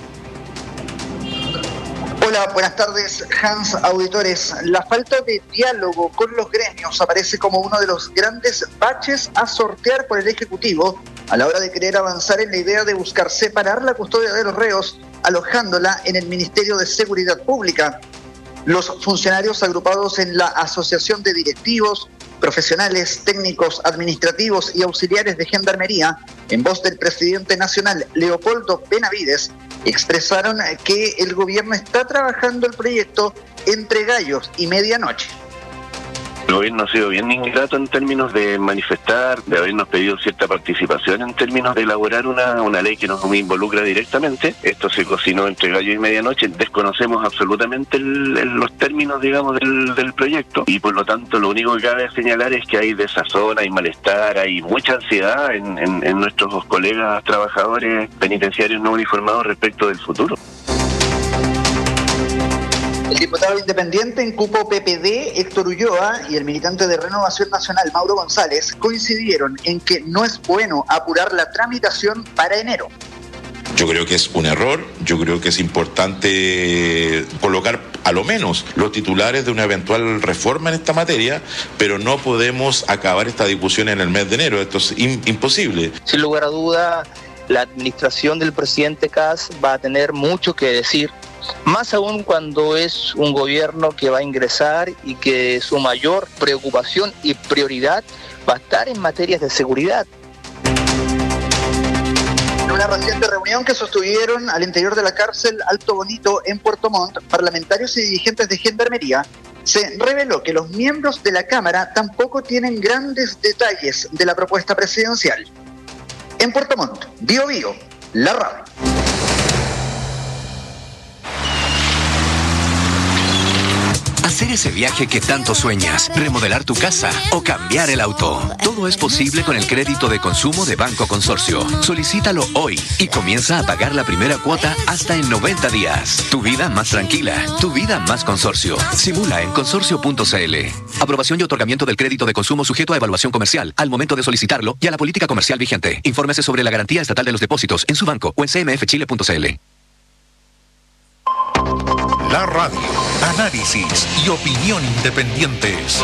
Speaker 12: Hola, buenas tardes, Hans, auditores. La falta de diálogo con los gremios aparece como uno de los grandes baches a sortear por el Ejecutivo a la hora de querer avanzar en la idea de buscar separar la custodia de los reos, alojándola en el Ministerio de Seguridad Pública. Los funcionarios agrupados en la Asociación de Directivos, Profesionales, Técnicos, Administrativos y Auxiliares de Gendarmería, en voz del presidente nacional Leopoldo Benavides, expresaron que el gobierno está trabajando el proyecto entre gallos y medianoche.
Speaker 27: El gobierno ha sido bien ingrato en términos de manifestar, de habernos pedido cierta participación en términos de elaborar una ley que nos involucra directamente. Esto se cocinó entre gallo y medianoche. Desconocemos absolutamente los términos, digamos, del proyecto, y por lo tanto lo único que cabe señalar es que hay desazón, hay malestar, hay mucha ansiedad en nuestros colegas trabajadores penitenciarios no uniformados respecto del futuro.
Speaker 12: El diputado independiente en cupo PPD, Héctor Ulloa, y el militante de Renovación Nacional, Mauro González, coincidieron en que no es bueno apurar la tramitación para enero.
Speaker 28: Yo creo que es un error, yo creo que es importante colocar a lo menos los titulares de una eventual reforma en esta materia, pero no podemos acabar esta discusión en el mes de enero, esto es imposible.
Speaker 8: Sin lugar a duda, la administración del presidente Kast va a tener mucho que decir, más aún cuando es un gobierno que va a ingresar y que su mayor preocupación y prioridad va a estar en materias de seguridad.
Speaker 12: En una reciente reunión que sostuvieron al interior de la cárcel Alto Bonito en Puerto Montt, parlamentarios y dirigentes de Gendarmería, se reveló que los miembros de la Cámara tampoco tienen grandes detalles de la propuesta presidencial. En Puerto Montt, Bío Bío, la radio.
Speaker 26: Hacer ese viaje que tanto sueñas, remodelar tu casa o cambiar el auto. Todo es posible con el crédito de consumo de Banco Consorcio. Solicítalo hoy y comienza a pagar la primera cuota hasta en 90 días. Tu vida más tranquila, tu vida más Consorcio. Simula en consorcio.cl. Aprobación y otorgamiento del crédito de consumo sujeto a evaluación comercial al momento de solicitarlo y a la política comercial vigente. Infórmese sobre la garantía estatal de los depósitos en su banco o en cmfchile.cl.
Speaker 5: La radio, análisis y opinión independientes.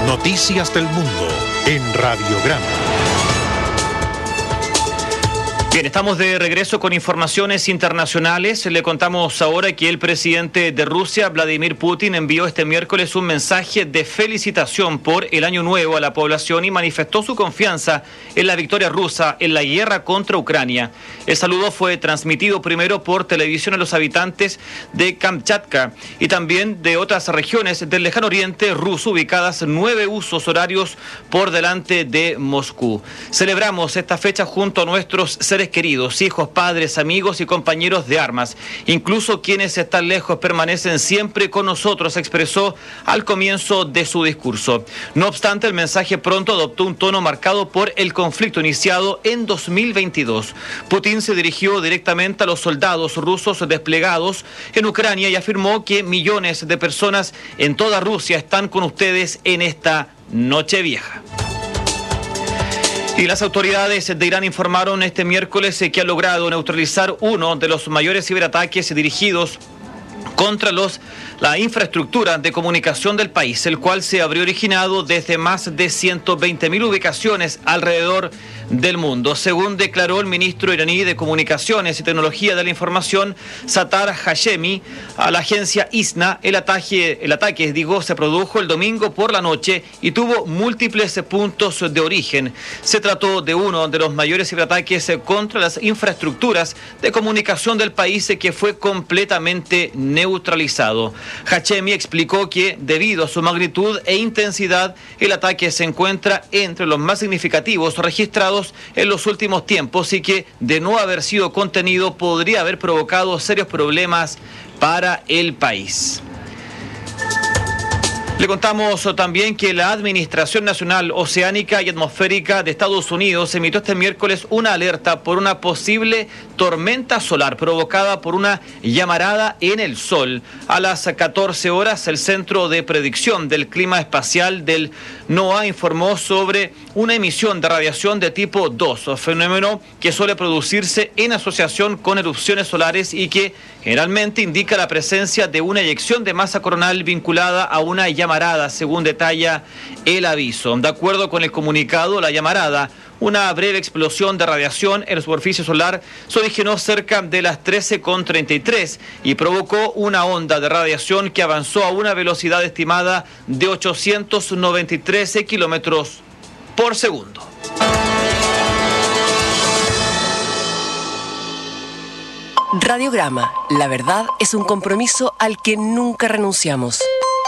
Speaker 5: Noticias del mundo en Radiograma.
Speaker 14: Bien, estamos de regreso con informaciones internacionales. Le contamos ahora que el presidente de Rusia, Vladimir Putin, envió este miércoles un mensaje de felicitación por el Año Nuevo a la población y manifestó su confianza en la victoria rusa en la guerra contra Ucrania. El saludo fue transmitido primero por televisión a los habitantes de Kamchatka y también de otras regiones del lejano oriente ruso ubicadas 9 usos horarios por delante de Moscú. Celebramos esta fecha junto a nuestros seres queridos, hijos, padres, amigos y compañeros de armas. Incluso quienes están lejos permanecen siempre con nosotros, expresó al comienzo de su discurso. No obstante, el mensaje pronto adoptó un tono marcado por el conflicto iniciado en 2022. Putin se dirigió directamente a los soldados rusos desplegados en Ucrania y afirmó que millones de personas en toda Rusia están con ustedes en esta Nochevieja. Y las autoridades de Irán informaron este miércoles que ha logrado neutralizar uno de los mayores ciberataques dirigidos contra la infraestructura de comunicación del país, el cual se habría originado desde más de 120.000 ubicaciones alrededor del mundo. Según declaró el ministro iraní de Comunicaciones y Tecnología de la Información, Sattar Hashemi, a la agencia ISNA, el ataque se produjo el domingo por la noche y tuvo múltiples puntos de origen. Se trató de uno de los mayores ciberataques contra las infraestructuras de comunicación del país que fue completamente neutralizado. Hashemi explicó que debido a su magnitud e intensidad, el ataque se encuentra entre los más significativos registrados en los últimos tiempos y que, de no haber sido contenido, podría haber provocado serios problemas para el país. Le contamos también que la Administración Nacional Oceánica y Atmosférica de Estados Unidos emitió este miércoles una alerta por una posible tormenta solar provocada por una llamarada en el Sol. A las 14 horas, el Centro de Predicción del Clima Espacial del NOAA informó sobre una emisión de radiación de tipo 2, fenómeno que suele producirse en asociación con erupciones solares y que generalmente indica la presencia de una eyección de masa coronal vinculada a una llamarada, según detalla el aviso. De acuerdo con el comunicado, la llamarada, una breve explosión de radiación en la superficie solar, se originó cerca de las 13:33 y provocó una onda de radiación que avanzó a una velocidad estimada de 893 kilómetros por segundo.
Speaker 4: Radiograma. La verdad es un compromiso al que nunca renunciamos.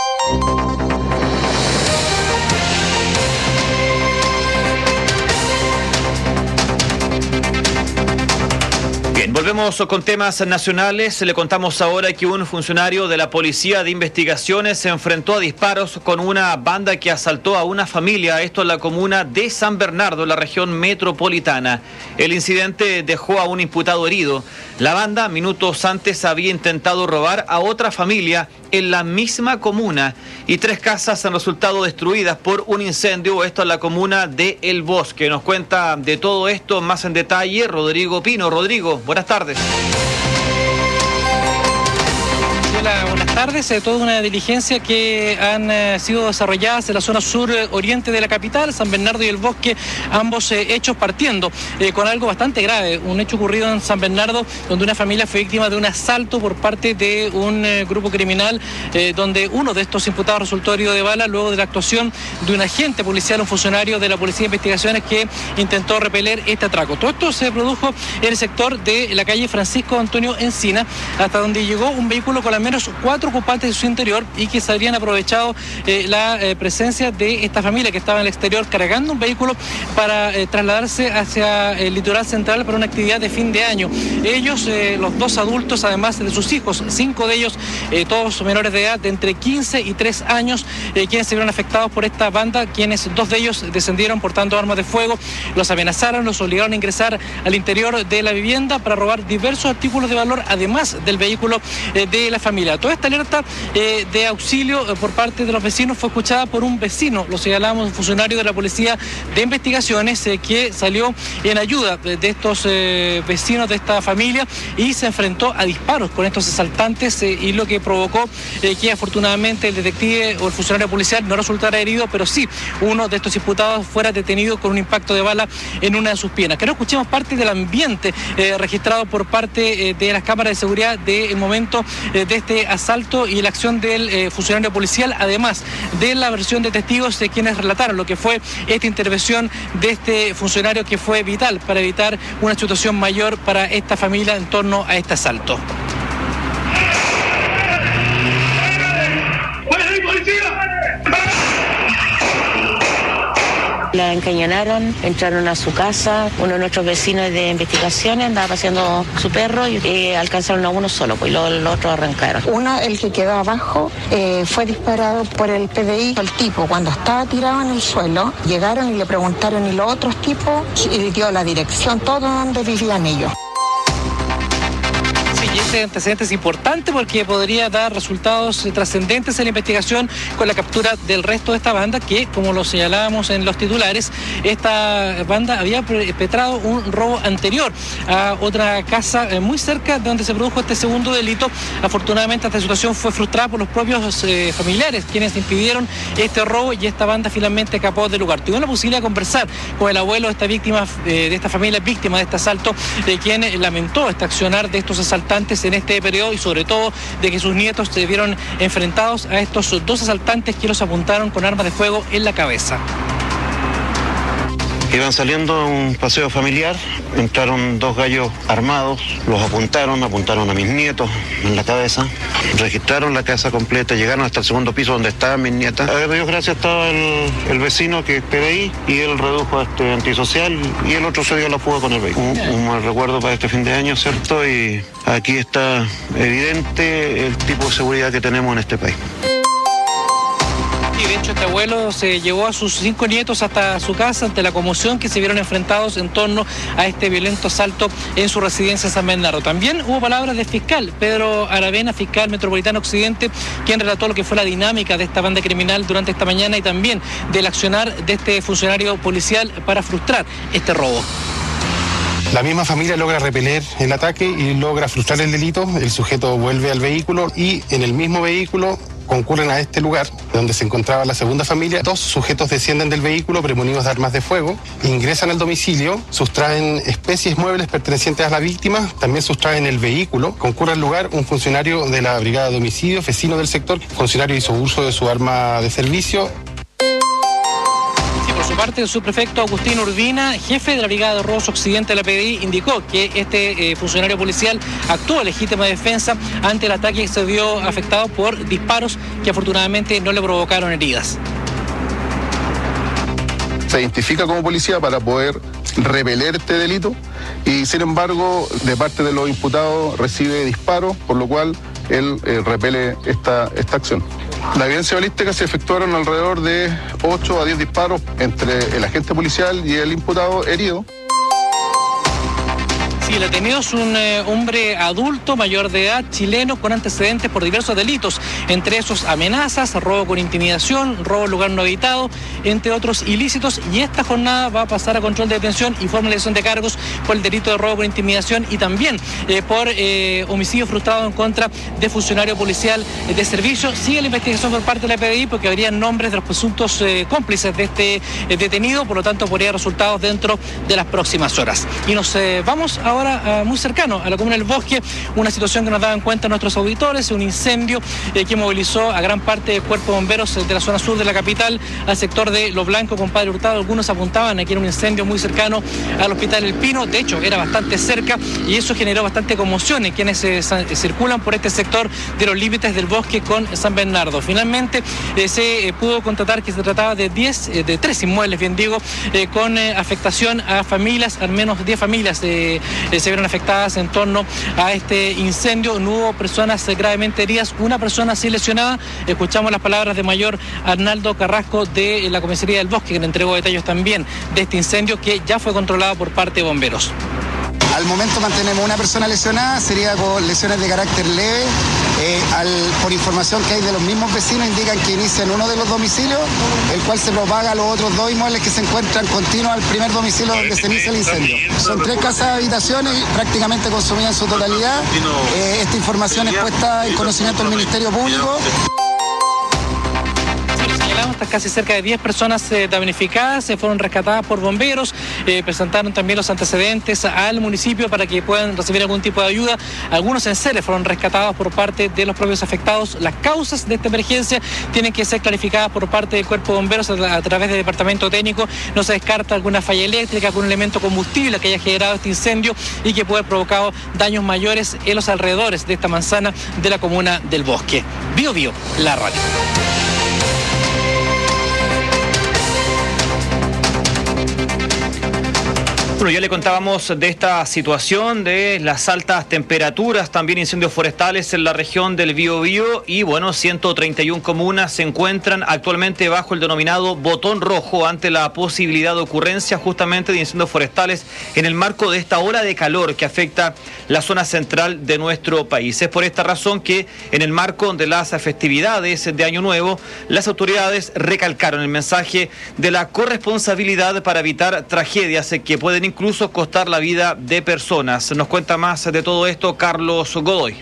Speaker 14: Bien, volvemos con temas nacionales. Le contamos ahora que un funcionario de la Policía de Investigaciones se enfrentó a disparos con una banda que asaltó a una familia, esto en la comuna de San Bernardo, en la región metropolitana. El incidente dejó a un imputado herido. La banda, minutos antes, había intentado robar a otra familia en la misma comuna y 3 casas han resultado destruidas por un incendio, esto en la comuna de El Bosque. Nos cuenta de todo esto más en detalle Rodrigo Pino. Rodrigo, buenas tardes.
Speaker 1: Hola, buenas tardes. Toda una diligencia que han sido desarrolladas en la zona sur oriente de la capital, San Bernardo y El Bosque, ambos hechos partiendo con algo bastante grave. Un hecho ocurrido en San Bernardo donde una familia fue víctima de un asalto por parte de un grupo criminal donde uno de estos imputados resultó herido de bala luego de la actuación de un agente policial, un funcionario de la Policía de Investigaciones que intentó repeler este atraco. Todo esto se produjo en el sector de la calle Francisco Antonio Encina, hasta donde llegó un vehículo con al menos 4 ocupantes de su interior y que se habrían aprovechado la presencia de esta familia que estaba en el exterior cargando un vehículo para trasladarse hacia el litoral central para una actividad de fin de año. Ellos, los 2 adultos, además de sus hijos, 5 de ellos, todos menores de edad de entre 15 y 3 años, quienes se vieron afectados por esta banda, quienes 2 de ellos descendieron portando armas de fuego, los amenazaron, los obligaron a ingresar al interior de la vivienda para robar diversos artículos de valor, además del vehículo de la familia. Toda esta alerta de auxilio por parte de los vecinos fue escuchada por un vecino, lo señalamos, un funcionario de la Policía de Investigaciones, que salió en ayuda de estos vecinos de esta familia y se enfrentó a disparos con estos asaltantes y lo que provocó que afortunadamente el detective o el funcionario policial no resultara herido, pero sí uno de estos imputados fuera detenido con un impacto de bala en una de sus piernas. Creo que escuchemos parte del ambiente registrado por parte de las cámaras de seguridad del momento de este asalto y la acción del funcionario policial, además de la versión de testigos de quienes relataron lo que fue esta intervención de este funcionario, que fue vital para evitar una situación mayor para esta familia en torno a este asalto.
Speaker 13: La encañonaron, entraron a su casa, uno de nuestros vecinos de investigaciones andaba paseando su perro y alcanzaron a uno solo, pues los otros arrancaron.
Speaker 15: Uno, el que quedó abajo, fue disparado por el PDI. El tipo, cuando estaba tirado en el suelo, llegaron y le preguntaron y los otros tipos, y dio la dirección, todo donde vivían ellos.
Speaker 1: Este antecedente es importante porque podría dar resultados trascendentes en la investigación con la captura del resto de esta banda, que, como lo señalábamos en los titulares, esta banda había perpetrado un robo anterior a otra casa muy cerca de donde se produjo este segundo delito. Afortunadamente esta situación fue frustrada por los propios familiares, quienes impidieron este robo, y esta banda finalmente escapó del lugar. Tuvimos la posibilidad de conversar con el abuelo de esta víctima, de esta familia víctima de este asalto, quien lamentó este accionar de estos asaltantes en este periodo y sobre todo de que sus nietos se vieron enfrentados a estos dos asaltantes que los apuntaron con armas de fuego en la cabeza.
Speaker 16: Iban saliendo a un paseo familiar, entraron dos gallos armados, los apuntaron a mis nietos en la cabeza, registraron la casa completa, llegaron hasta el segundo piso donde estaban mis nietas. A Dios gracias estaba el vecino que es PDI y él redujo a este antisocial y el otro se dio la fuga con el vehículo. Un mal recuerdo para este fin de año, ¿cierto? Y aquí está evidente el tipo de seguridad que tenemos en este país.
Speaker 1: Y de hecho este abuelo se llevó a sus 5 nietos hasta su casa ante la conmoción que se vieron enfrentados en torno a este violento asalto en su residencia en San Bernardo. También hubo palabras del fiscal Pedro Aravena, fiscal metropolitano occidente, quien relató lo que fue la dinámica de esta banda criminal durante esta mañana y también del accionar de este funcionario policial para frustrar este robo.
Speaker 17: La misma familia logra repeler el ataque y logra frustrar el delito. El sujeto vuelve al vehículo y en el mismo vehículo concurren a este lugar donde se encontraba la segunda familia. Dos sujetos descienden del vehículo premonidos de armas de fuego, ingresan al domicilio, sustraen especies muebles pertenecientes a la víctima, también sustraen el vehículo. Concurre al lugar un funcionario de la brigada de homicidios, vecino del sector. El funcionario hizo uso de su arma de servicio.
Speaker 1: Por su parte, el subprefecto Agustín Urbina, jefe de la Brigada de Robos Occidente de la PDI, indicó que este funcionario policial actuó en legítima defensa ante el ataque que se vio afectado por disparos que afortunadamente no le provocaron heridas.
Speaker 18: Se identifica como policía para poder repeler este delito y, sin embargo, de parte de los imputados recibe disparos, por lo cual él repele esta acción. La evidencia balística se efectuaron alrededor de 8 a 10 disparos entre el agente policial y el imputado herido.
Speaker 1: Sí, el detenido es un hombre adulto, mayor de edad, chileno, con antecedentes por diversos delitos, entre esos amenazas, robo con intimidación, robo en lugar no habitado, entre otros ilícitos, y esta jornada va a pasar a control de detención y formalización de cargos por el delito de robo con intimidación y también por homicidio frustrado en contra de funcionario policial de servicio. Sigue la investigación por parte de la PDI porque habrían nombres de los presuntos cómplices de este detenido, por lo tanto podría resultados dentro de las próximas horas. Y nos vamos ahora muy cercano a la comuna del Bosque, una situación que nos daban cuenta nuestros auditores, un incendio que movilizó a gran parte del cuerpo de bomberos de la zona sur de la capital al sector de Lo Blanco con Padre Hurtado. Algunos apuntaban a que era un incendio muy cercano al Hospital El Pino, de hecho era bastante cerca y eso generó bastante conmoción en quienes circulan por este sector de los límites del Bosque con San Bernardo. Finalmente se pudo constatar que se trataba de 3 inmuebles, bien digo, con afectación a familias, al menos 10 familias se vieron afectadas en torno a este incendio. No hubo personas gravemente heridas, una persona sí lesionada. Escuchamos las palabras de mayor Arnaldo Carrasco de la comisaría del Bosque, que le entregó detalles también de este incendio que ya fue controlado por parte de bomberos.
Speaker 2: Al momento mantenemos una persona lesionada, sería con lesiones de carácter leve. Por información que hay de los mismos vecinos, indican que inician uno de los domicilios, el cual se propaga a los otros 2 inmuebles que se encuentran continuos al primer domicilio donde se inicia el incendio. Son 3 casas de habitaciones prácticamente consumidas en su totalidad. Esta información es puesta en conocimiento del Ministerio Público.
Speaker 1: Casi cerca de 10 personas damnificadas fueron rescatadas por bomberos, presentaron también los antecedentes al municipio para que puedan recibir algún tipo de ayuda. Algunos enseres fueron rescatados por parte de los propios afectados. Las causas de esta emergencia tienen que ser clarificadas por parte del Cuerpo de Bomberos a través del Departamento Técnico. No se descarta alguna falla eléctrica, algún elemento combustible que haya generado este incendio y que puede haber provocado daños mayores en los alrededores de esta manzana de la comuna del Bosque. Bio Bio, la radio.
Speaker 14: Bueno, ya le contábamos de esta situación de las altas temperaturas, también incendios forestales en la región del Biobío y bueno, 131 comunas se encuentran actualmente bajo el denominado botón rojo ante la posibilidad de ocurrencia justamente de incendios forestales en el marco de esta ola de calor que afecta la zona central de nuestro país. Es por esta razón que en el marco de las festividades de Año Nuevo, las autoridades recalcaron el mensaje de la corresponsabilidad para evitar tragedias que pueden incluso costar la vida de personas. Nos cuenta más de todo esto Carlos Godoy.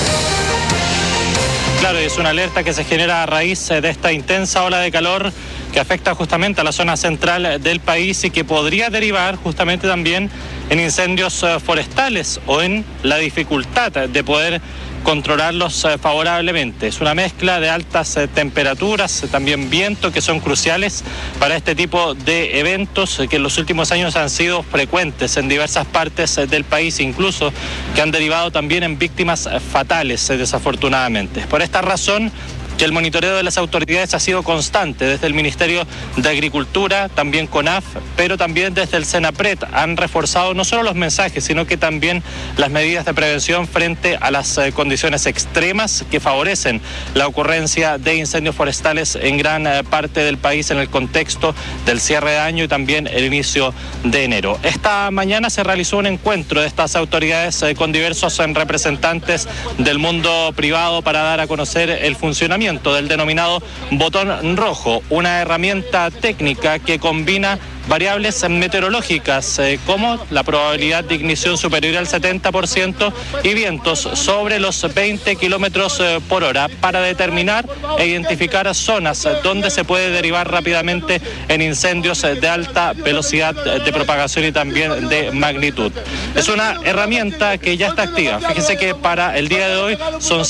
Speaker 19: Claro, es una alerta que se genera a raíz de esta intensa ola de calor que afecta justamente a la zona central del país y que podría derivar justamente también en incendios forestales o en la dificultad de poder controlarlos favorablemente. Es una mezcla de altas temperaturas, también viento, que son cruciales para este tipo de eventos que en los últimos años han sido frecuentes en diversas partes del país, incluso que han derivado también en víctimas fatales, desafortunadamente. Por esta razón, que el monitoreo de las autoridades ha sido constante desde el Ministerio de Agricultura, también CONAF, pero también desde el Senapred. Han reforzado no solo los mensajes, sino que también las medidas de prevención frente a las condiciones extremas que favorecen la ocurrencia de incendios forestales en gran parte del país en el contexto del cierre de año y también el inicio de enero. Esta mañana se realizó un encuentro de estas autoridades con diversos representantes del mundo privado para dar a conocer el funcionamiento del denominado botón rojo, una herramienta técnica que combina variables meteorológicas como la probabilidad de ignición superior al 70% y vientos sobre los 20 kilómetros por hora para determinar e identificar zonas donde se puede derivar rápidamente en incendios de alta velocidad de propagación y también de magnitud. Es una herramienta que ya está activa. Fíjense que para el día de hoy son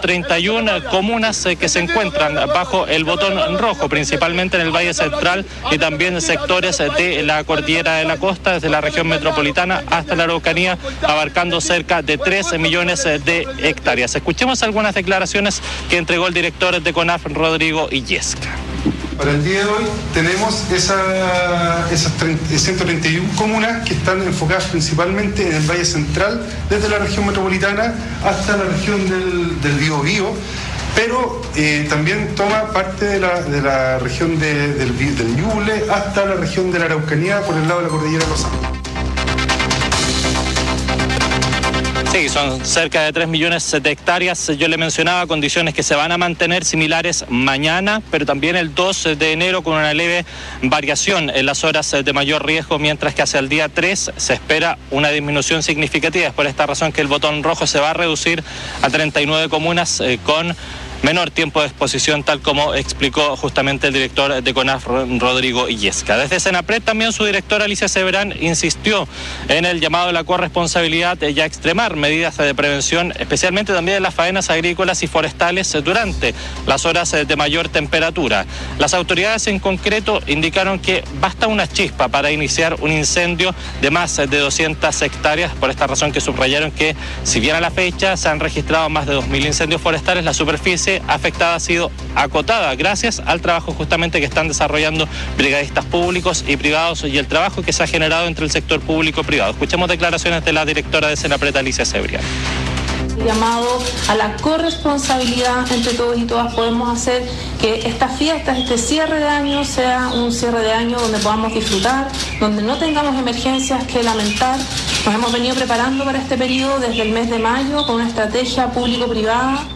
Speaker 19: 131 comunas que se encuentran bajo el botón rojo, principalmente en el Valle Central y también sectores de la cordillera de la costa, desde la región metropolitana hasta la Araucanía, abarcando cerca de 3 millones de hectáreas. Escuchemos algunas declaraciones que entregó el director de CONAF, Rodrigo Illesca.
Speaker 20: Para el día de hoy tenemos esas 131 comunas que están enfocadas principalmente en el Valle Central, desde la región metropolitana hasta la región del Biobío, pero también toma parte de la región del Ñuble hasta la región de la Araucanía por el lado de la cordillera de los Andes.
Speaker 19: Sí, son cerca de 3 millones de hectáreas. Yo le mencionaba condiciones que se van a mantener similares mañana, pero también el 2 de enero con una leve variación en las horas de mayor riesgo, mientras que hacia el día 3 se espera una disminución significativa. Es por esta razón que el botón rojo se va a reducir a 39 comunas con menor tiempo de exposición, tal como explicó justamente el director de CONAF, Rodrigo Illesca. Desde Senapred también su directora Alicia Severán insistió en el llamado a la corresponsabilidad y a extremar medidas de prevención, especialmente también en las faenas agrícolas y forestales durante las horas de mayor temperatura. Las autoridades en concreto indicaron que basta una chispa para iniciar un incendio de más de 200 hectáreas, por esta razón que subrayaron que si bien a la fecha se han registrado más de 2.000 incendios forestales, la superficie afectada ha sido acotada gracias al trabajo justamente que están desarrollando brigadistas públicos y privados y el trabajo que se ha generado entre el sector público y privado. Escuchemos declaraciones de la directora de Senapred, Alicia Severán.
Speaker 21: Llamado a la corresponsabilidad entre todos y todas, podemos hacer que estas fiestas, este cierre de año sea un cierre de año donde podamos disfrutar, donde no tengamos emergencias que lamentar Nos hemos venido preparando para este periodo desde el mes de mayo con una estrategia público-privada.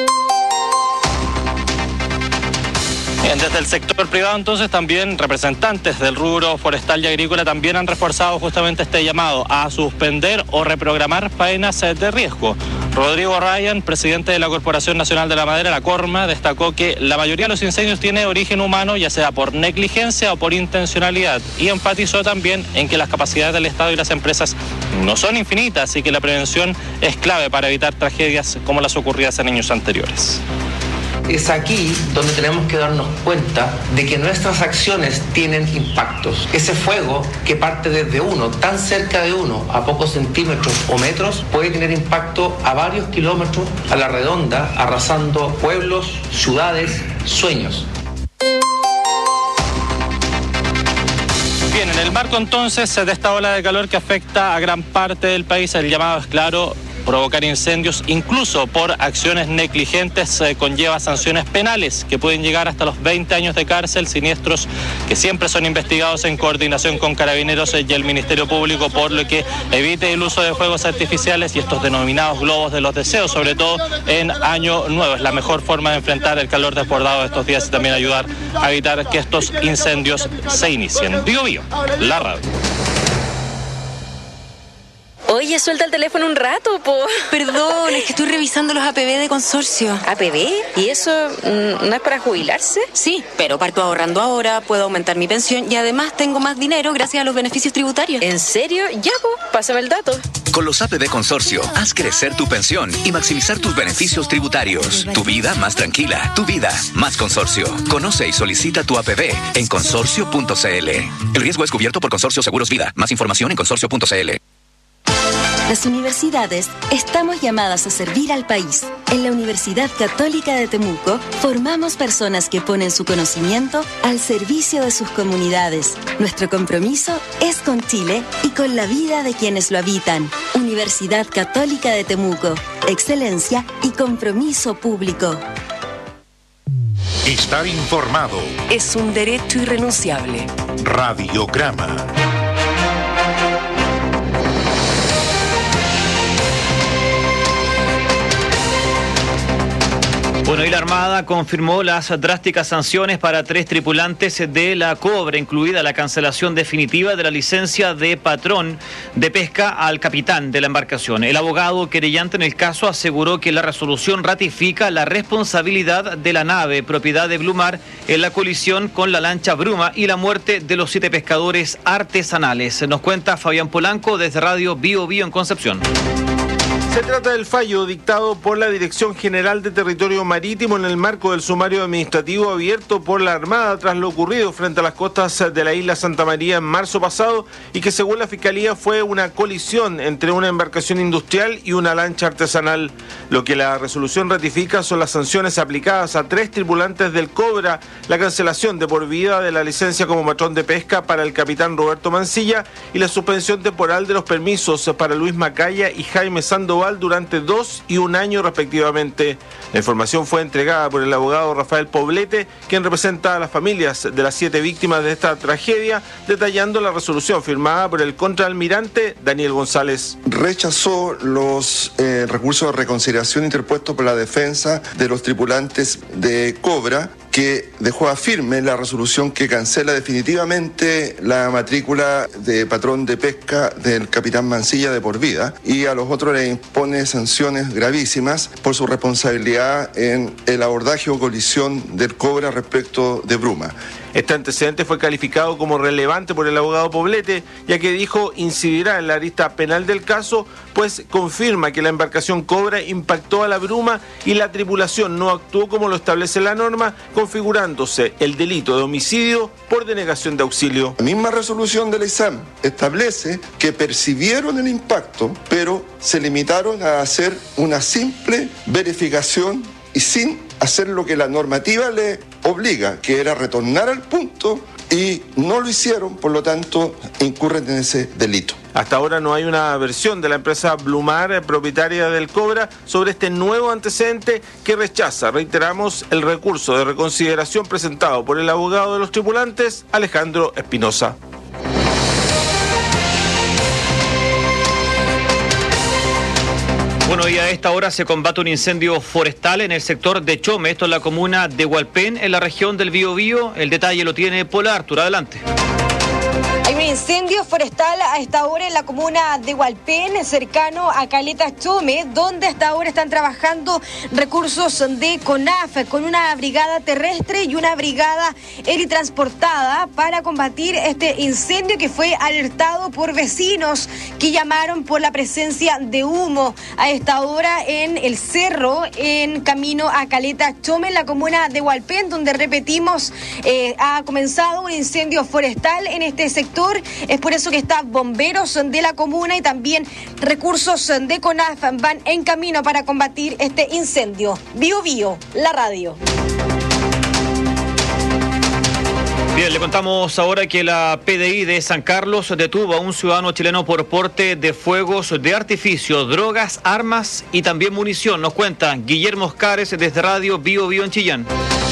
Speaker 19: Desde el sector privado, entonces, también representantes del rubro forestal y agrícola también han reforzado justamente este llamado a suspender o reprogramar faenas de riesgo. Rodrigo Ryan, presidente de la Corporación Nacional de la Madera, la CORMA, destacó que la mayoría de los incendios tiene origen humano, ya sea por negligencia o por intencionalidad, y enfatizó también en que las capacidades del Estado y las empresas no son infinitas y que la prevención es clave para evitar tragedias como las ocurridas en años anteriores.
Speaker 6: Es aquí donde tenemos que darnos cuenta de que nuestras acciones tienen impactos. Ese fuego que parte desde uno, tan cerca de uno, a pocos centímetros o metros, puede tener impacto a varios kilómetros a la redonda, arrasando pueblos, ciudades, sueños.
Speaker 19: Bien, en el marco entonces de esta ola de calor que afecta a gran parte del país, el llamado es claro: provocar incendios, incluso por acciones negligentes, conlleva sanciones penales que pueden llegar hasta los 20 años de cárcel, siniestros que siempre son investigados en coordinación con Carabineros y el Ministerio Público, por lo que evite el uso de fuegos artificiales y estos denominados globos de los deseos, sobre todo en Año Nuevo. Es la mejor forma de enfrentar el calor desbordado de estos días y también ayudar a evitar que estos incendios se inicien. Bio Bio, la radio.
Speaker 7: Oye, suelta el teléfono un rato, po.
Speaker 9: Perdón, es que estoy revisando los APB de consorcio.
Speaker 7: ¿APB? ¿Y eso no es para jubilarse?
Speaker 9: Sí, pero parto ahorrando ahora, puedo aumentar mi pensión y además tengo más dinero gracias a los beneficios tributarios.
Speaker 7: ¿En serio? Ya, po, pásame el dato.
Speaker 26: Con los APB Consorcio, haz crecer tu pensión y maximizar tus beneficios tributarios. Tu vida más tranquila, tu vida más consorcio. Conoce y solicita tu APB en consorcio.cl. El riesgo es cubierto por Consorcio Seguros Vida. Más información en consorcio.cl.
Speaker 10: Las universidades estamos llamadas a servir al país. En la Universidad Católica de Temuco formamos personas que ponen su conocimiento al servicio de sus comunidades. Nuestro compromiso es con Chile y con la vida de quienes lo habitan. Universidad Católica de Temuco. Excelencia y compromiso público.
Speaker 5: Estar informado
Speaker 4: es un derecho irrenunciable.
Speaker 5: Radiograma.
Speaker 14: Bueno, y la Armada confirmó las drásticas sanciones para 3 tripulantes de la Cobra, incluida la cancelación definitiva de la licencia de patrón de pesca al capitán de la embarcación. El abogado querellante en el caso aseguró que la resolución ratifica la responsabilidad de la nave, propiedad de Blumar, en la colisión con la lancha Bruma y la muerte de los 7 pescadores artesanales. Nos cuenta Fabián Polanco desde Radio Bio Bio en Concepción.
Speaker 22: Se trata del fallo dictado por la Dirección General de Territorio Marítimo en el marco del sumario administrativo abierto por la Armada tras lo ocurrido frente a las costas de la isla Santa María en marzo pasado y que según la Fiscalía fue una colisión entre una embarcación industrial y una lancha artesanal. Lo que la resolución ratifica son las sanciones aplicadas a 3 tripulantes del Cobra, la cancelación de por vida de la licencia como patrón de pesca para el capitán Roberto Mancilla y la suspensión temporal de los permisos para Luis Macaya y Jaime Sandoval durante 2 y 1 año respectivamente. La información fue entregada por el abogado Rafael Poblete, quien representa a las familias de las 7 víctimas de esta tragedia, detallando la resolución firmada por el contraalmirante Daniel González.
Speaker 23: Rechazó los recursos de reconsideración interpuestos por la defensa de los tripulantes de Cobra, que dejó a firme la resolución que cancela definitivamente la matrícula de patrón de pesca del capitán Mancilla de por vida y a los otros le impone sanciones gravísimas por su responsabilidad en el abordaje o colisión del Cobra respecto de Bruma.
Speaker 22: Este antecedente fue calificado como relevante por el abogado Poblete, ya que dijo incidirá en la arista penal del caso, pues confirma que la embarcación Cobra impactó a la Bruma y la tripulación no actuó como lo establece la norma, configurándose el delito de homicidio por denegación de auxilio.
Speaker 23: La misma resolución de la ISAM establece que percibieron el impacto, pero se limitaron a hacer una simple verificación y sin hacer lo que la normativa le obliga, que era retornar al punto, y no lo hicieron, por lo tanto incurren en ese delito.
Speaker 22: Hasta ahora no hay una versión de la empresa Blumar, propietaria del Cobra, sobre este nuevo antecedente que rechaza, reiteramos, el recurso de reconsideración presentado por el abogado de los tripulantes, Alejandro Espinosa.
Speaker 14: Bueno, y a esta hora se combate un incendio forestal en el sector de Chome, esto en la comuna de Hualpén, en la región del Biobío. El detalle lo tiene Paula Artur, adelante.
Speaker 3: Hay un incendio forestal a esta hora en la comuna de Hualpén, cercano a Caleta Chome, donde hasta ahora están trabajando recursos de CONAF, con una brigada terrestre y una brigada aeretransportada para combatir este incendio que fue alertado por vecinos que llamaron por la presencia de humo a esta hora en el cerro, en camino a Caleta Chome, en la comuna de Hualpén, donde repetimos, ha comenzado un incendio forestal en este sector. Es por eso que están bomberos de la comuna y también recursos de CONAF van en camino para combatir este incendio. Biobío, la radio.
Speaker 14: Bien, le contamos ahora que la PDI de San Carlos detuvo a un ciudadano chileno por porte de fuegos de artificio, drogas, armas y también munición. Nos cuenta Guillermo Oscares desde Radio Biobío en Chillán.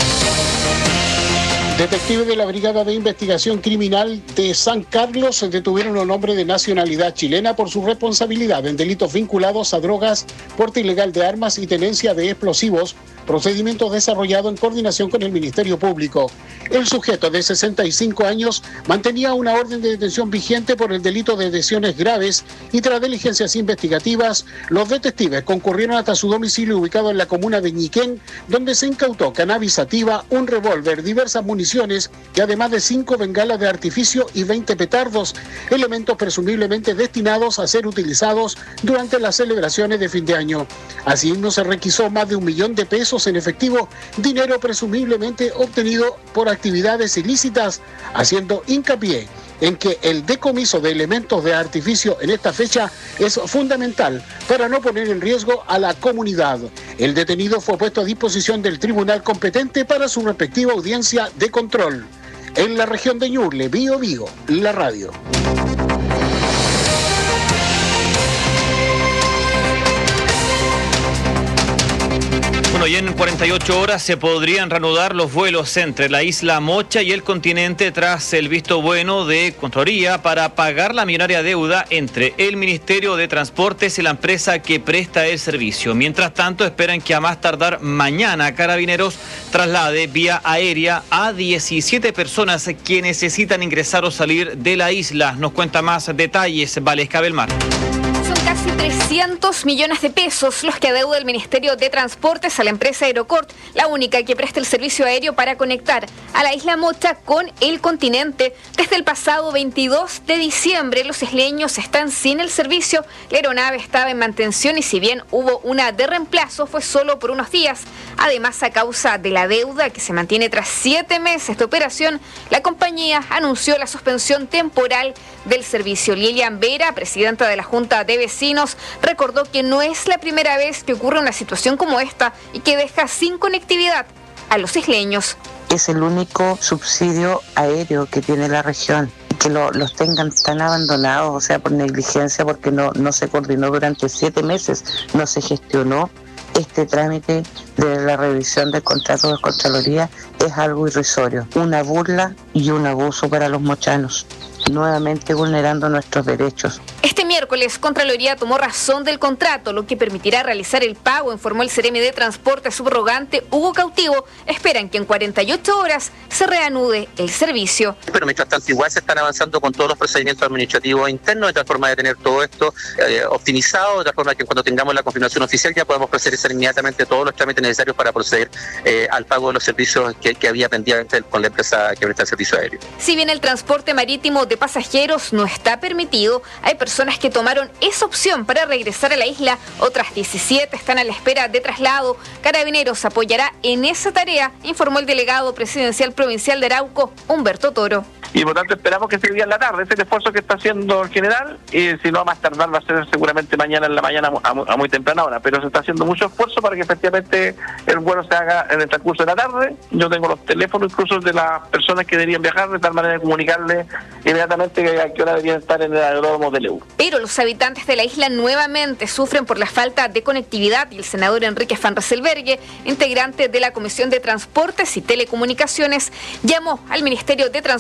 Speaker 8: Detectives de la Brigada de Investigación Criminal de San Carlos detuvieron a un hombre de nacionalidad chilena por su responsabilidad en delitos vinculados a drogas, porte ilegal de armas y tenencia de explosivos, procedimientos desarrollados en coordinación con el Ministerio Público. El sujeto de 65 años mantenía una orden de detención vigente por el delito de lesiones graves y tras diligencias investigativas, los detectives concurrieron hasta su domicilio ubicado en la comuna de Ñiquén, donde se incautó cannabis sativa, un revólver, diversas municiones y además de 5 bengalas de artificio y 20 petardos, elementos presumiblemente destinados a ser utilizados durante las celebraciones de fin de año. Asimismo, se requisó más de $1 millón en efectivo, dinero presumiblemente obtenido por actividades ilícitas, haciendo hincapié en que el decomiso de elementos de artificio en esta fecha es fundamental para no poner en riesgo a la comunidad. El detenido fue puesto a disposición del tribunal competente para su respectiva audiencia de control. En la región de Ñuble, Biobío, la radio.
Speaker 14: Bueno, y en 48 horas se podrían reanudar los vuelos entre la isla Mocha y el continente tras el visto bueno de Contraloría para pagar la millonaria deuda entre el Ministerio de Transportes y la empresa que presta el servicio. Mientras tanto, esperan que a más tardar mañana Carabineros traslade vía aérea a 17 personas que necesitan ingresar o salir de la isla. Nos cuenta más detalles Valesca Belmar.
Speaker 11: Son casi 300 millones de pesos los que adeuda el Ministerio de Transportes a la empresa Aerocort, la única que presta el servicio aéreo para conectar a la isla Mocha con el continente. Desde el pasado 22 de diciembre, los isleños están sin el servicio. La aeronave estaba en mantención y si bien hubo una de reemplazo, fue solo por unos días. Además, a causa de la deuda que se mantiene tras 7 meses de operación, la compañía anunció la suspensión temporal del servicio. Lilian Vera, presidenta de la Junta de Vecinos, recordó que no es la primera vez que ocurre una situación como esta y que deja sin conectividad a los isleños.
Speaker 12: Es el único subsidio aéreo que tiene la región. Que los tengan tan abandonados, o sea, por negligencia, porque no se coordinó durante 7 meses, no se gestionó este trámite de la revisión del contrato de Contraloría, es algo irrisorio, una burla y un abuso para los mochanos, nuevamente vulnerando nuestros derechos.
Speaker 11: Este miércoles, Contraloría tomó razón del contrato, lo que permitirá realizar el pago, informó el Seremi de Transporte subrogante Hugo Cautivo. Esperan que en 48 horas se reanude el servicio.
Speaker 24: Pero mientras tanto igual se están avanzando con todos los procedimientos administrativos internos, de tal forma de tener todo esto optimizado, de tal forma que cuando tengamos la confirmación oficial ya podemos proceder inmediatamente todos los trámites necesarios para proceder al pago de los servicios que había pendiente con la empresa que presta el servicio aéreo.
Speaker 11: Si bien el transporte marítimo de pasajeros no está permitido, hay personas que tomaron esa opción para regresar a la isla. Otras 17 están a la espera de traslado. Carabineros apoyará en esa tarea, informó el delegado presidencial provincial de Arauco, Humberto Toro.
Speaker 25: Y por tanto esperamos que se día en la tarde, ese es el esfuerzo que está haciendo el general, y si no a más tardar va a ser seguramente mañana en la mañana a muy temprana hora, pero se está haciendo mucho esfuerzo para que efectivamente el vuelo se haga en el transcurso de la tarde. Yo tengo los teléfonos incluso de las personas que deberían viajar, de tal manera de comunicarles inmediatamente a qué hora deberían estar en el aeródromo de Leu.
Speaker 11: Pero los habitantes de la isla nuevamente sufren por la falta de conectividad y el senador Enrique Van Rysselberghe, integrante de la Comisión de Transportes y Telecomunicaciones, llamó al Ministerio de Transportes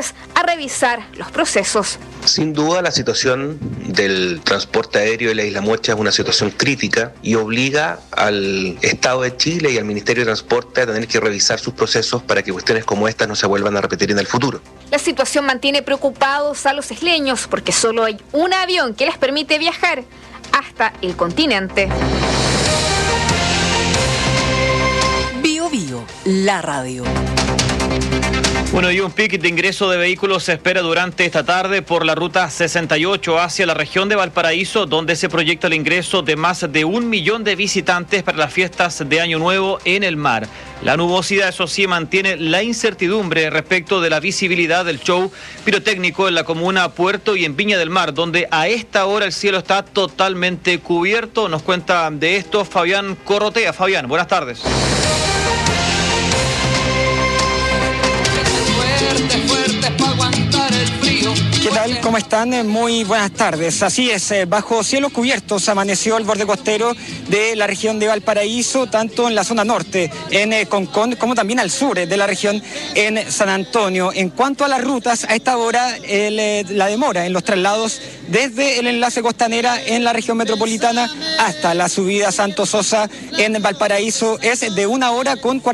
Speaker 11: autoridades a revisar los procesos.
Speaker 24: Sin duda, la situación del transporte aéreo de la Isla Mocha es una situación crítica y obliga al Estado de Chile y al Ministerio de Transporte a tener que revisar sus procesos para que cuestiones como estas no se vuelvan a repetir en el futuro.
Speaker 11: La situación mantiene preocupados a los isleños porque solo hay un avión que les permite viajar hasta el continente.
Speaker 4: Bio Bio, la radio.
Speaker 14: Bueno, y un pic de ingreso de vehículos se espera durante esta tarde por la ruta 68 hacia la región de Valparaíso, donde se proyecta el ingreso de más de 1 millón de visitantes para las fiestas de Año Nuevo en el mar. La nubosidad, eso sí, mantiene la incertidumbre respecto de la visibilidad del show pirotécnico en la comuna Puerto y en Viña del Mar, donde a esta hora el cielo está totalmente cubierto. Nos cuenta de esto Fabián Corrotea. Fabián, buenas tardes.
Speaker 2: ¿Qué tal? ¿Cómo están? Muy buenas tardes. Así es, bajo cielos cubiertos amaneció el borde costero de la región de Valparaíso, tanto en la zona norte, en Concón, como también al sur de la región, en San Antonio. En cuanto a las rutas, a esta hora la demora en los traslados desde el enlace Costanera en la región metropolitana hasta la subida Santo Sosa en Valparaíso es de 1 hora con 40